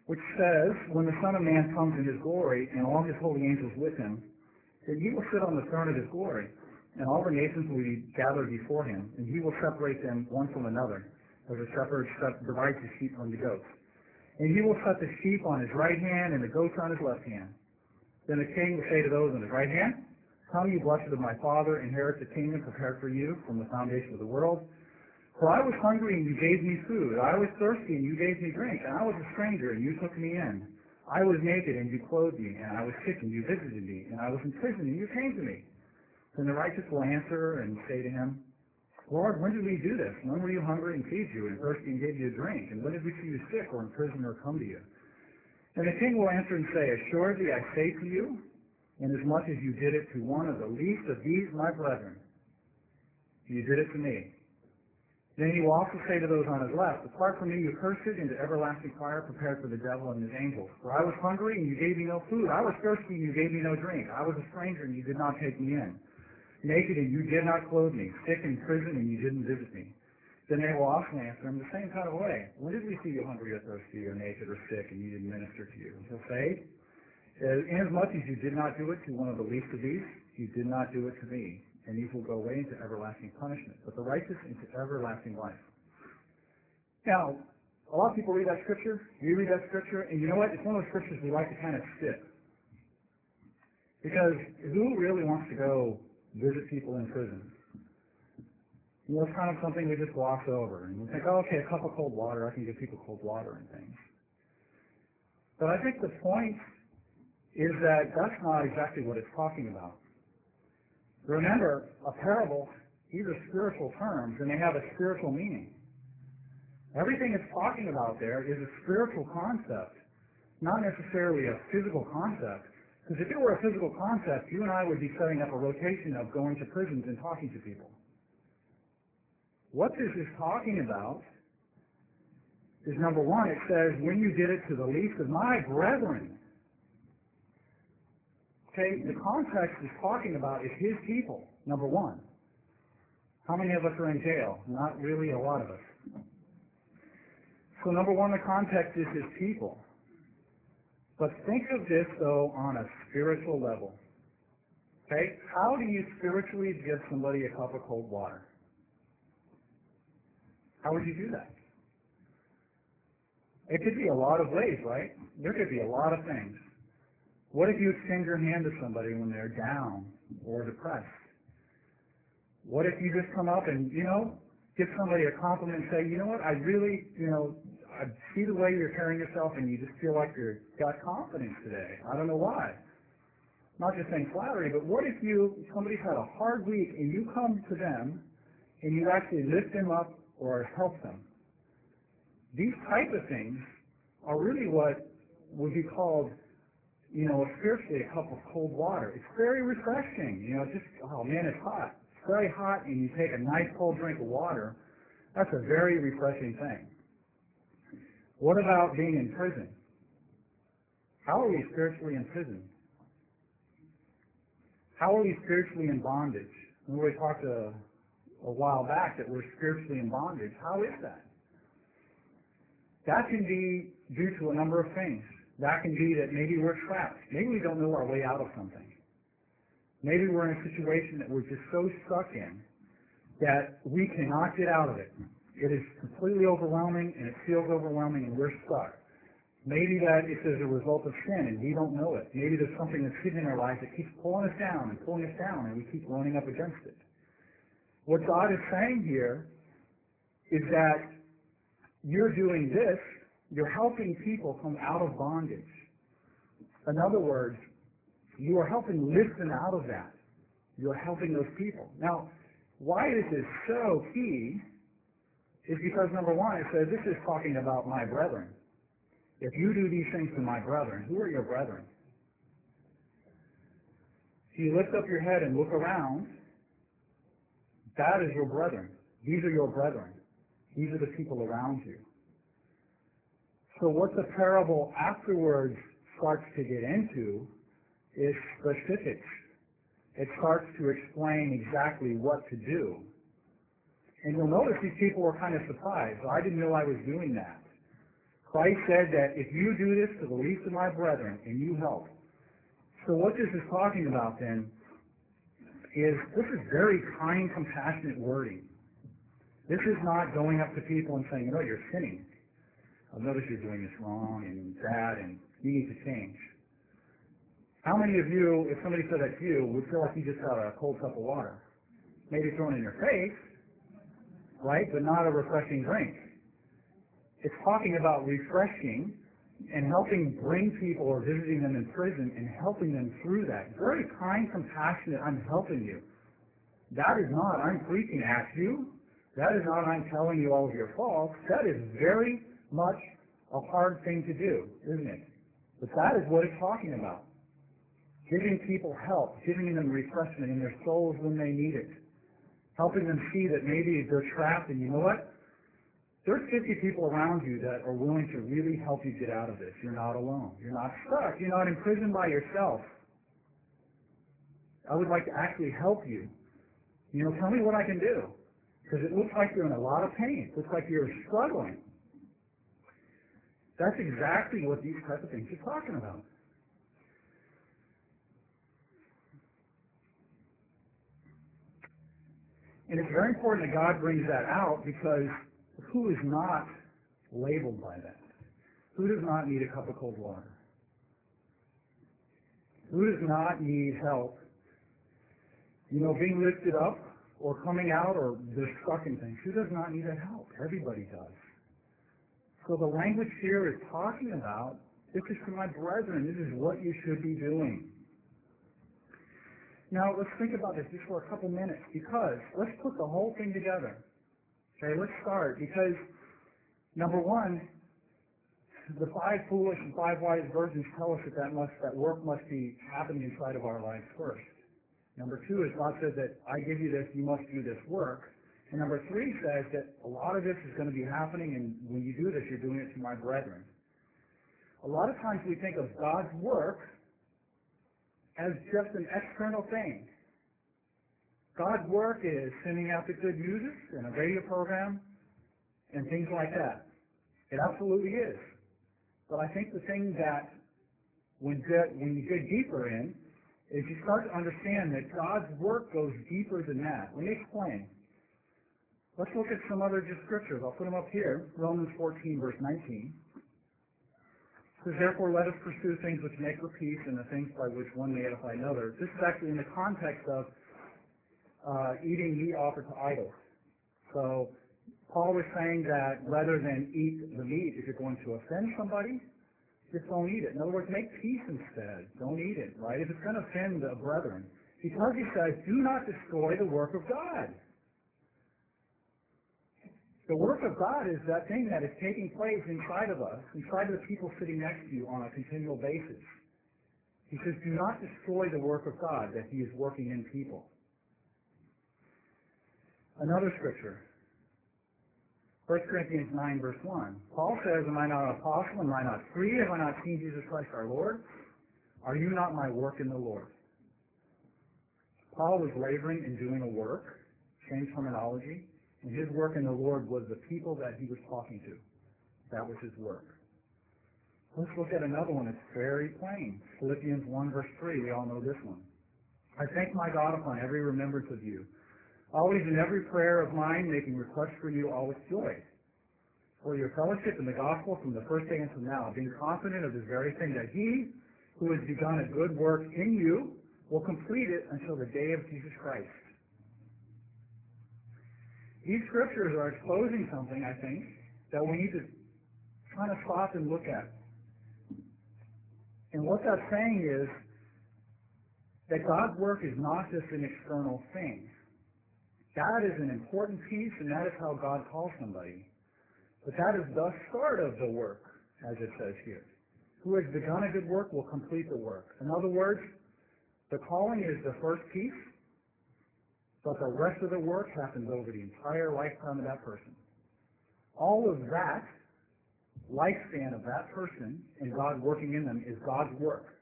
which says, when the Son of Man comes in his glory and all his holy angels with him, then he will sit on the throne of his glory, and all the nations will be gathered before him, and he will separate them one from another, as a shepherd divides the sheep from the goats. And he will set the sheep on his right hand and the goats on his left hand. Then the king will say to those on his right hand, "Come, you blessed of my Father, inherit the kingdom prepared for you from the foundation of the world. For I was hungry, and you gave me food. I was thirsty, and you gave me drink. And I was a stranger, and you took me in. I was naked, and you clothed me. And I was sick, and you visited me. And I was in prison, and you came to me." Then the righteous will answer and say to him, "Lord, when did we do this? When were you hungry and feed you, and thirsty and gave you a drink? And when did we see you sick or in prison or come to you?" And the king will answer and say, "Assuredly I say to you, inasmuch as you did it to one of the least of these my brethren, you did it to me." Then he will also say to those on his left, "Depart from me, you cursed, into everlasting fire prepared for the devil and his angels. For I was hungry, and you gave me no food. I was thirsty, and you gave me no drink. I was a stranger, and you did not take me in. Naked, and you did not clothe me. Sick in prison, and you didn't visit me." Then they will also answer him the same kind of way. "When did we see you hungry or thirsty or naked or sick, and you didn't minister to you?" He'll say, "Inasmuch as you did not do it to one of the least of these, you did not do it to me. And these will go away into everlasting punishment, but the righteous into everlasting life." Now, a lot of people read that scripture. You read that scripture, and you know what? It's one of those scriptures we like to kind of skip. Because who really wants to go visit people in prison? You know, it's kind of something we just gloss over. And we think, oh, okay, a cup of cold water, I can give people cold water and things. But I think the point is that that's not exactly what it's talking about. Remember, a parable, these are spiritual terms, and they have a spiritual meaning. Everything it's talking about there is a spiritual concept, not necessarily a physical concept. Because if it were a physical concept, you and I would be setting up a rotation of going to prisons and talking to people. What this is talking about is, number one, it says, when you did it to the least of my brethren. Okay, the context is talking about is his people, number one. How many of us are in jail? Not really a lot of us. So number one, the context is his people. But think of this, though, on a spiritual level. Okay? How do you spiritually give somebody a cup of cold water? How would you do that? It could be a lot of ways, right? There could be a lot of things. What if you extend your hand to somebody when they're down or depressed? What if you just come up and, you know, give somebody a compliment and say, you know what, I really, you know, I see the way you're carrying yourself and you just feel like you've got confidence today. I don't know why. Not just saying flattery, but what if you, somebody's had a hard week and you come to them and you actually lift them up or help them? These type of things are really what would be called, you know, spiritually a cup of cold water. It's very refreshing. You know, just, oh man, it's hot. It's very hot and you take a nice cold drink of water. That's a very refreshing thing. What about being in prison? How are we spiritually in prison? How are we spiritually in bondage? Remember we talked a, a while back that we're spiritually in bondage. How is that? That can be due to a number of things. That can be that maybe we're trapped. Maybe we don't know our way out of something. Maybe we're in a situation that we're just so stuck in that we cannot get out of it. It is completely overwhelming, and it feels overwhelming, and we're stuck. Maybe that it's as a result of sin, and we don't know it. Maybe there's something that's hidden in our life that keeps pulling us down and pulling us down, and we keep running up against it. What God is saying here is that you're doing this, you're helping people come out of bondage. In other words, you are helping lift them out of that. You're helping those people. Now, why this is so key is because, number one, it says this is talking about my brethren. If you do these things to my brethren, who are your brethren? If you lift up your head and look around, that is your brethren. These are your brethren. These are the people around you. So what the parable afterwards starts to get into is specifics. It starts to explain exactly what to do. And you'll notice these people were kind of surprised. I didn't know I was doing that. Christ said that if you do this to the least of my brethren, and you help. So what this is talking about then is this is very kind, compassionate wording. This is not going up to people and saying, you know, you're sinning. I've noticed you're doing this wrong and bad and you need to change. How many of you, if somebody said that to you, would feel like you just got a cold cup of water? Maybe thrown in your face, right, but not a refreshing drink. It's talking about refreshing and helping bring people or visiting them in prison and helping them through that. Very kind, compassionate, I'm helping you. That is not, I'm preaching at you. That is not, I'm telling you all of your faults. That is very much a hard thing to do, isn't it? But that is what it's talking about. Giving people help, giving them refreshment in their souls when they need it. Helping them see that maybe they're trapped and you know what? There's fifty people around you that are willing to really help you get out of this. You're not alone. You're not stuck. You're not imprisoned by yourself. I would like to actually help you. You know, tell me what I can do. Because it looks like you're in a lot of pain. It looks like you're struggling. That's exactly what these type of things are talking about. And it's very important that God brings that out because who is not labeled by that? Who does not need a cup of cold water? Who does not need help, you know, being lifted up or coming out or they're stuck in things? Who does not need that help? Everybody does. So the language here is talking about, this is for my brethren, this is what you should be doing. Now, let's think about this just for a couple minutes, because let's put the whole thing together. Okay, let's start, because number one, the five foolish and five wise virgins tell us that that, must, that work must be happening inside of our lives first. Number two is God says that I give you this, you must do this work. And number three says that a lot of this is going to be happening, and when you do this, you're doing it to my brethren. A lot of times we think of God's work as just an external thing. God's work is sending out the good music and a radio program and things like that. It absolutely is. But I think the thing that when, when you get deeper in is you start to understand that God's work goes deeper than that. Let me explain. Let's look at some other just scriptures. I'll put them up here. Romans fourteen, verse nineteen. It says, therefore, let us pursue things which make for peace and the things by which one may edify another. This is actually in the context of uh, eating meat offered to idols. So Paul was saying that rather than eat the meat, if you're going to offend somebody, just don't eat it. In other words, make peace instead. Don't eat it, right? If it's going to offend the brethren. Because he says, do not destroy the work of God. The work of God is that thing that is taking place inside of us, inside of the people sitting next to you on a continual basis. He says, do not destroy the work of God that he is working in people. Another scripture, First Corinthians nine, verse one. Paul says, am I not an apostle? Am I not free? Have I not seen Jesus Christ our Lord? Are you not my work in the Lord? Paul was laboring in doing a work, same terminology. And his work in the Lord was the people that he was talking to. That was his work. Let's look at another one. It's very plain. Philippians one, verse three. We all know this one. I thank my God upon every remembrance of you, always in every prayer of mine, making request for you all with joy, for your fellowship in the gospel from the first day until now, being confident of this very thing, that he who has begun a good work in you will complete it until the day of Jesus Christ. These scriptures are exposing something, I think, that we need to kind of stop and look at. And what that's saying is that God's work is not just an external thing. That is an important piece, and that is how God calls somebody. But that is the start of the work, as it says here. Who has begun a good work will complete the work. In other words, the calling is the first piece, but the rest of the work happens over the entire lifetime of that person. All of that lifespan of that person and God working in them is God's work.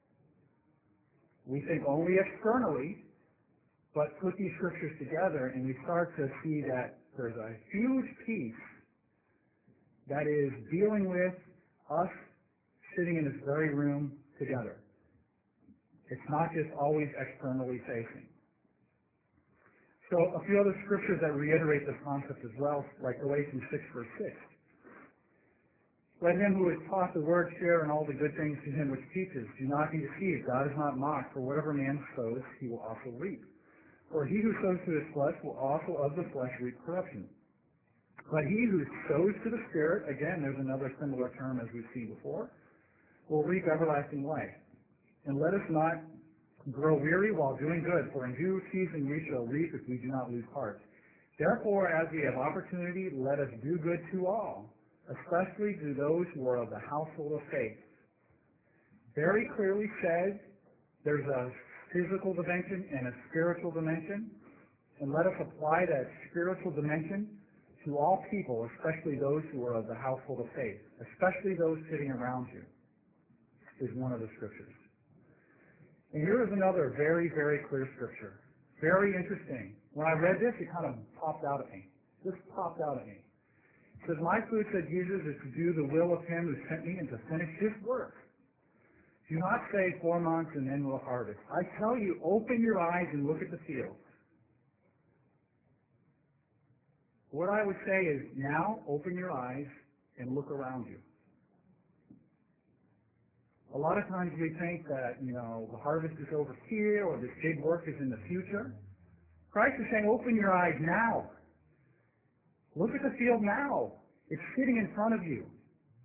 We think only externally, but put these scriptures together and we start to see that there's a huge piece that is dealing with us sitting in this very room together. It's not just always externally facing. So a few other scriptures that reiterate this concept as well, like Galatians six, verse six. Let him who is taught the word share in all the good things to him which teaches. Do not be deceived. God is not mocked, for whatever man sows, he will also reap. For he who sows to his flesh will also of the flesh reap corruption. But he who sows to the Spirit, again, there's another similar term as we've seen before, will reap everlasting life. And let us not grow weary while doing good, for in due season we shall reap if we do not lose heart. Therefore, as we have opportunity, let us do good to all, especially to those who are of the household of faith. Very clearly said, there's a physical dimension and a spiritual dimension, and let us apply that spiritual dimension to all people, especially those who are of the household of faith, especially those sitting around you, is one of the scriptures. And here is another very, very clear scripture. Very interesting. When I read this, it kind of popped out at me. Just popped out at me. It says, my food, said Jesus, is to do the will of him who sent me and to finish his work. Do not say four months and then we'll harvest. I tell you, open your eyes and look at the fields. What I would say is now open your eyes and look around you. A lot of times we think that, you know, the harvest is over here or this big work is in the future. Christ is saying open your eyes now. Look at the field now. It's sitting in front of you.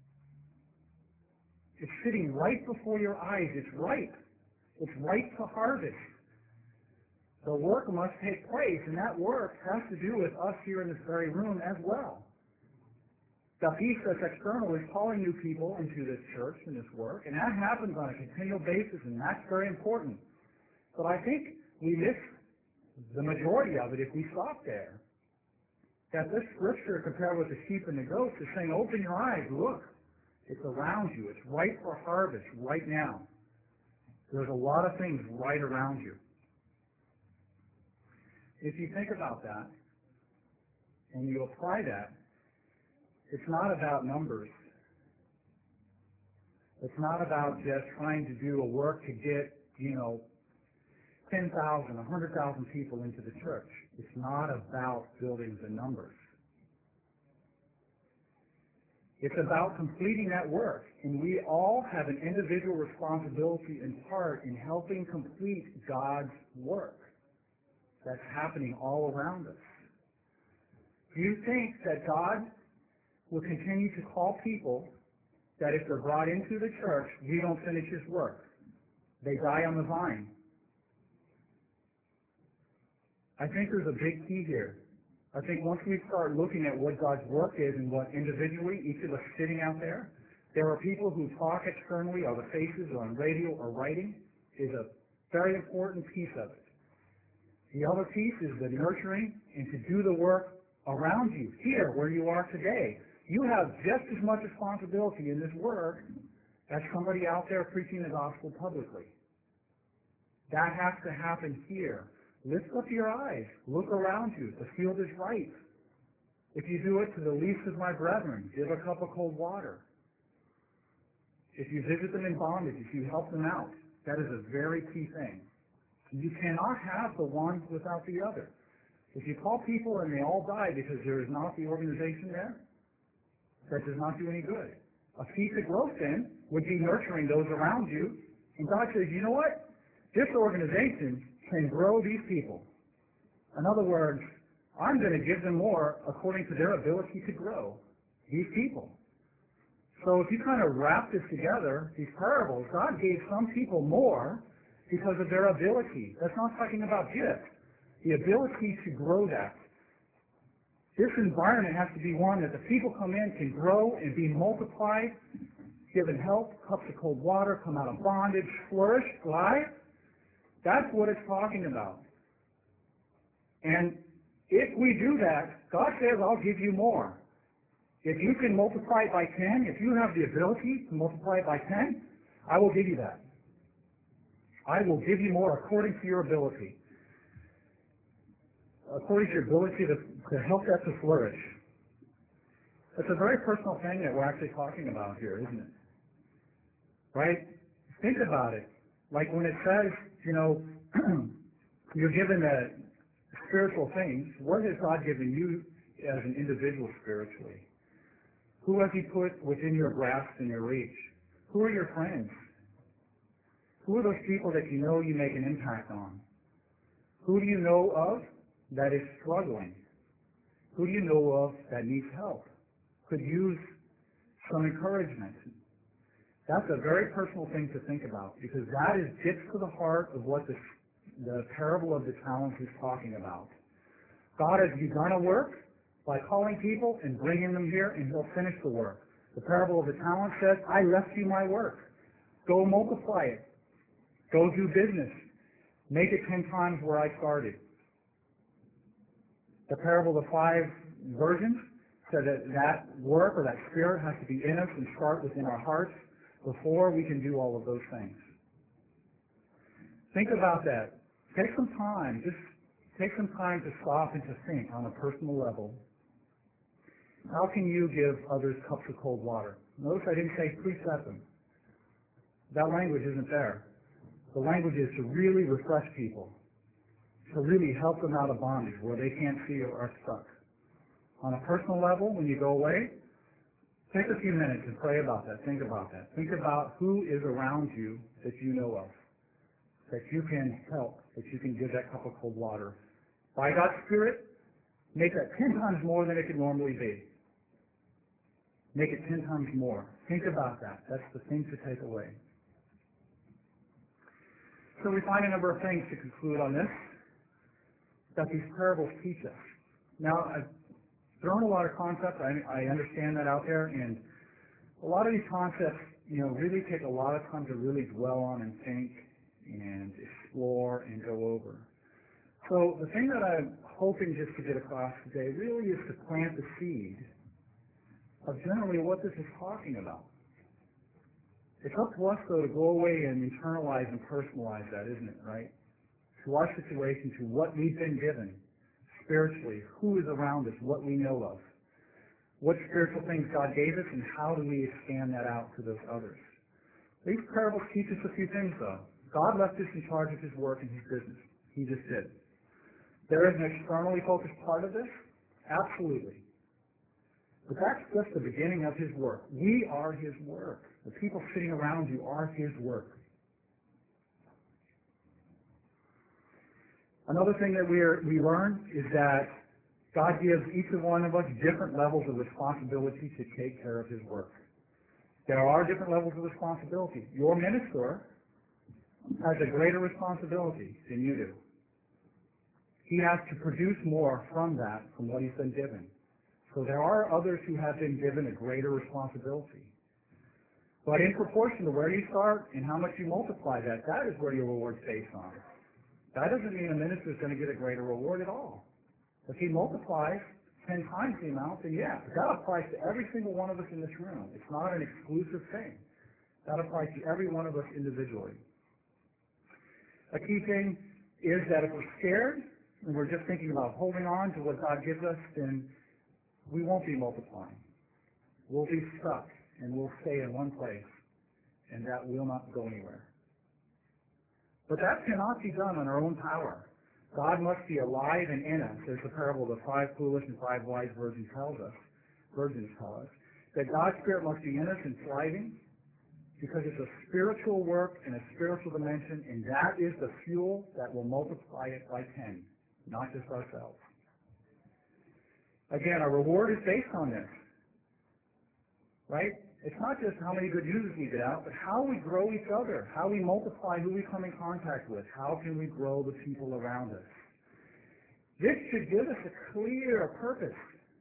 It's sitting right before your eyes. It's ripe. It's ripe to harvest. The work must take place, and that work has to do with us here in this very room as well. The piece that's external is calling new people into this church and this work, and that happens on a continual basis, and that's very important. But I think we miss the majority of it if we stop there. That this scripture, compared with the sheep and the goats, is saying, open your eyes, look. It's around you. It's ripe for harvest right now. There's a lot of things right around you. If you think about that, and you apply that, it's not about numbers. It's not about just trying to do a work to get, you know, ten thousand, one hundred thousand people into the church. It's not about building the numbers. It's about completing that work. And we all have an individual responsibility and part in helping complete God's work that's happening all around us. Do you think that God will continue to call people that if they're brought into the church, we don't finish his work? They die on the vine. I think there's a big key here. I think once we start looking at what God's work is and what individually, each of us sitting out there, there are people who talk externally, or the faces, or on radio, or writing, is a very important piece of it. The other piece is the nurturing and to do the work around you, here, where you are today. You have just as much responsibility in this work as somebody out there preaching the gospel publicly. That has to happen here. Lift up your eyes. Look around you. The field is ripe. If you do it to the least of my brethren, give a cup of cold water. If you visit them in bondage, if you help them out, that is a very key thing. You cannot have the one without the other. If you call people and they all die because there is not the organization there, that does not do any good. A piece of growth then would be nurturing those around you. And God says, you know what? This organization can grow these people. In other words, I'm going to give them more according to their ability to grow these people. So if you kind of wrap this together, these parables, God gave some people more because of their ability. That's not talking about gifts. The ability to grow that. This environment has to be one that the people come in can grow and be multiplied, given help, cups of cold water, come out of bondage, flourish, thrive. That's what it's talking about. And if we do that, God says, I'll give you more. If you can multiply it by ten, if you have the ability to multiply it by ten, I will give you that. I will give you more according to your ability. According to your ability to, to help that to flourish. It's a very personal thing that we're actually talking about here, isn't it? Right? Think about it. Like when it says, you know, you're given the spiritual things, what has God given you as an individual spiritually? Who has He put within your grasp and your reach? Who are your friends? Who are those people that you know you make an impact on? Who do you know of that is struggling? Who do you know of that needs help? Could use some encouragement? That's a very personal thing to think about, because that is gets to the heart of what the, the parable of the talents is talking about. God has begun a work by calling people and bringing them here, and He'll finish the work. The parable of the talents says, I left you my work. Go multiply it. Go do business. Make it ten times where I started. The parable of the five virgins said that that work or that spirit has to be in us and start within our hearts before we can do all of those things. Think about that. Take some time. Just take some time to stop and to think on a personal level. How can you give others cups of cold water? Notice I didn't say preset them. That language isn't there. The language is to really refresh people, to really help them out of bondage where they can't see or are stuck. On a personal level, when you go away, take a few minutes and pray about that. Think about that. Think about who is around you that you know of, that you can help, that you can give that cup of cold water. By God's Spirit, make that ten times more than it could normally be. Make it ten times more. Think about that. That's the thing to take away. So we find a number of things to conclude on this that these parables teach us. Now, I've thrown a lot of concepts. I, I understand that out there, and a lot of these concepts, you know, really take a lot of time to really dwell on and think and explore and go over. So the thing that I'm hoping just to get across today really is to plant the seed of generally what this is talking about. It's up to us, though, to go away and internalize and personalize that, isn't it, right? To our situation, to what we've been given spiritually, who is around us, what we know of, what spiritual things God gave us, and how do we expand that out to those others. These parables teach us a few things, though. God left us in charge of His work and His business. He just did. There is an externally focused part of this? Absolutely. But that's just the beginning of His work. We are His work. The people sitting around you are His work. Another thing that we, are, we learn is that God gives each and one of us different levels of responsibility to take care of His work. There are different levels of responsibility. Your minister has a greater responsibility than you do. He has to produce more from that, from what he's been given. So there are others who have been given a greater responsibility. But in proportion to where you start and how much you multiply that, that is where your reward's based on. That doesn't mean a minister is going to get a greater reward at all. If he multiplies ten times the amount, then yeah, that applies to every single one of us in this room. It's not an exclusive thing. That applies to every one of us individually. A key thing is that if we're scared and we're just thinking about holding on to what God gives us, then we won't be multiplying. We'll be stuck and we'll stay in one place, and that will not go anywhere. But that cannot be done on our own power. God must be alive and in us. There's the parable of the five foolish and five wise virgins tells us, virgins tell us, that God's Spirit must be in us and thriving, because it's a spiritual work and a spiritual dimension, and that is the fuel that will multiply it by ten, not just ourselves. Again, our reward is based on this, right? It's not just how many good news we get out, but how we grow each other, how we multiply who we come in contact with, how can we grow the people around us. This should give us a clear purpose.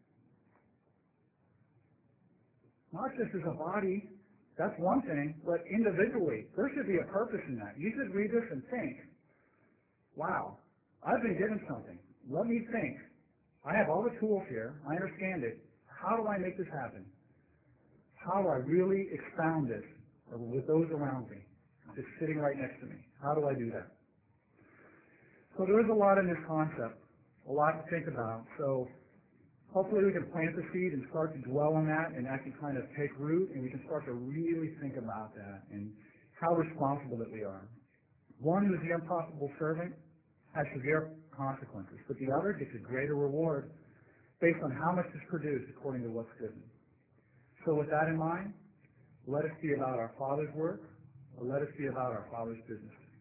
Not just as a body, that's one thing, but individually, there should be a purpose in that. You should read this and think, wow, I've been given something. Let me think. I have all the tools here. I understand it. How do I make this happen? How do I really expound this with those around me, just sitting right next to me? How do I do that? So there is a lot in this concept, a lot to think about. So hopefully we can plant the seed and start to dwell on that and actually kind of take root, and we can start to really think about that and how responsible that we are. One who is the impossible servant has severe consequences, but the other gets a greater reward based on how much is produced according to what's given. So with that in mind, let us be about our Father's work, or let us be about our Father's business.